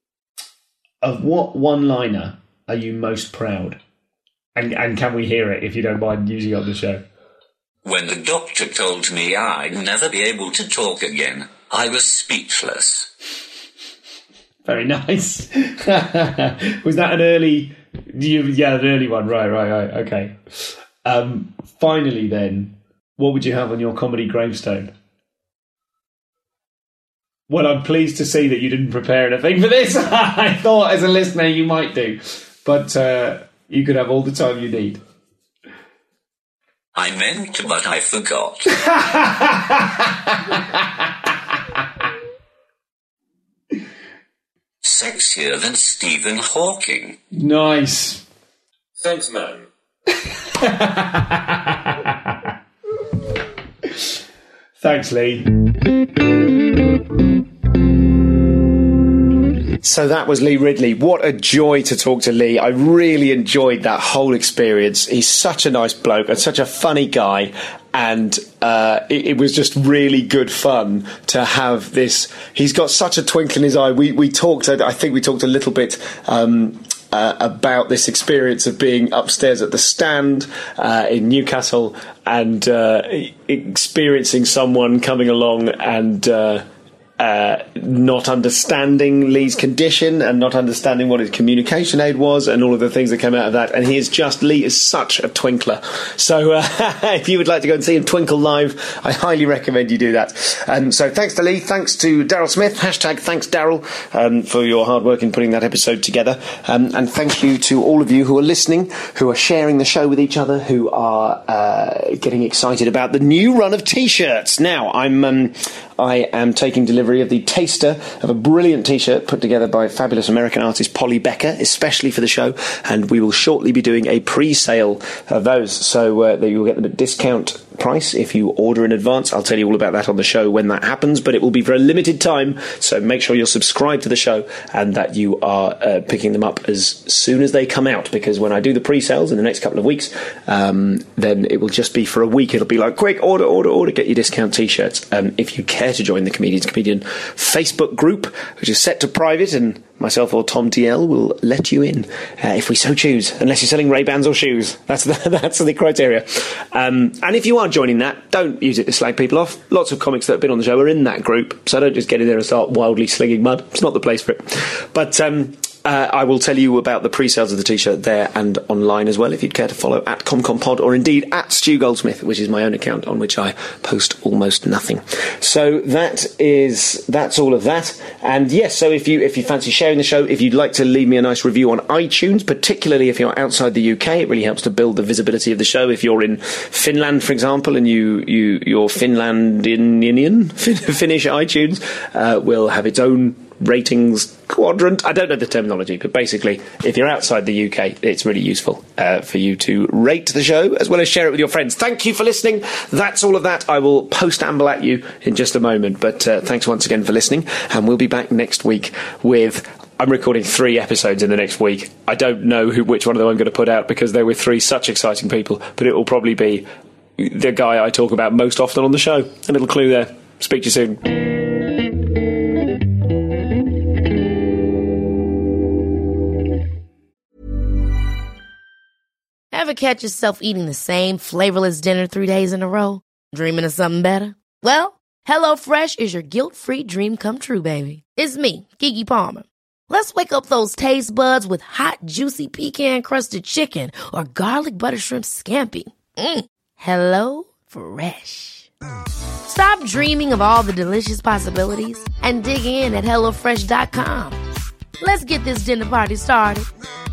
Of what one-liner are you most proud? And, and can we hear it, if you don't mind using it on the show? When the doctor told me I'd never be able to talk again, I was speechless. Very nice. Was that an early... You, yeah, an early one. Right, right, right. Okay. Um, finally, then, what would you have on your comedy gravestone? Well, I'm pleased to see that you didn't prepare anything for this. I thought as a listener you might do. But... Uh, You could have all the time you need. I meant to, but I forgot. Sexier than Stephen Hawking. Nice. Thanks, man. Thanks, Lee. So that was Lee Ridley. What a joy to talk to Lee. I really enjoyed that whole experience. He's such a nice bloke and such a funny guy. And uh, it, it was just really good fun to have this. He's got such a twinkle in his eye. We we talked, I think we talked a little bit um, uh, about this experience of being upstairs at the stand uh, in Newcastle and uh, experiencing someone coming along and uh, uh, not understanding Lee's condition and not understanding what his communication aid was and all of the things that came out of that. And he is just, Lee is such a twinkler. So uh, if you would like to go and see him twinkle live, I highly recommend you do that. Um, so thanks to Lee, thanks to Daryl Smith, hashtag thanks Daryl, um, for your hard work in putting that episode together. Um, and thank you to all of you who are listening, who are sharing the show with each other, who are uh, getting excited about the new run of T-shirts. Now, I'm... Um, I am taking delivery of the taster of a brilliant T-shirt put together by fabulous American artist Polly Becker, especially for the show, and we will shortly be doing a pre-sale of those, so uh, that you will get them at discount price if you order in advance. I'll tell you all about that on the show when that happens, but it will be for a limited time, so make sure you're subscribed to the show and that you are uh, picking them up as soon as they come out, because when I do the pre-sales in the next couple of weeks, um, then it will just be for a week. It'll be like, quick, order, order, order, get your discount T-shirts. Um, if you care to join the Comedians Comedian Facebook group, which is set to private, and myself or Tom D L will let you in uh, if we so choose, unless you're selling Ray-Bans or shoes. That's the, that's the criteria. Um, and if you are joining that, don't use it to slag people off. Lots of comics that have been on the show are in that group, so don't just get in there and start wildly slinging mud. It's not the place for it. But um, uh, I will tell you about the pre-sales of the T-shirt there and online as well, if you'd care to follow at ComComPod, or indeed at Stu Goldsmith, which is my own account on which I post almost nothing. So that is that's all of that. And yes, so if you if you fancy sharing the show, if you'd like to leave me a nice review on iTunes, particularly if you're outside the U K, it really helps to build the visibility of the show. If you're in Finland, for example, and you you your Finlandian Finnish iTunes uh, will have its own ratings quadrant. I don't know the terminology, but basically, if you're outside the U K, it's really useful uh, for you to rate the show as well as share it with your friends. Thank you for listening. That's all of that. I will post amble at you in just a moment, but uh, thanks once again for listening, and we'll be back next week with... I'm recording three episodes in the next week. I don't know who, which one of them I'm going to put out, because they're with three such exciting people, but it will probably be the guy I talk about most often on the show. A little clue there. Speak to you soon. Ever catch yourself eating the same flavorless dinner three days in a row? Dreaming of something better? Well, HelloFresh is your guilt-free dream come true, baby. It's me, Keke Palmer. Let's wake up those taste buds with hot, juicy pecan-crusted chicken or garlic butter shrimp scampi. Mm. Hello Fresh. Stop dreaming of all the delicious possibilities and dig in at hello fresh dot com. Let's get this dinner party started.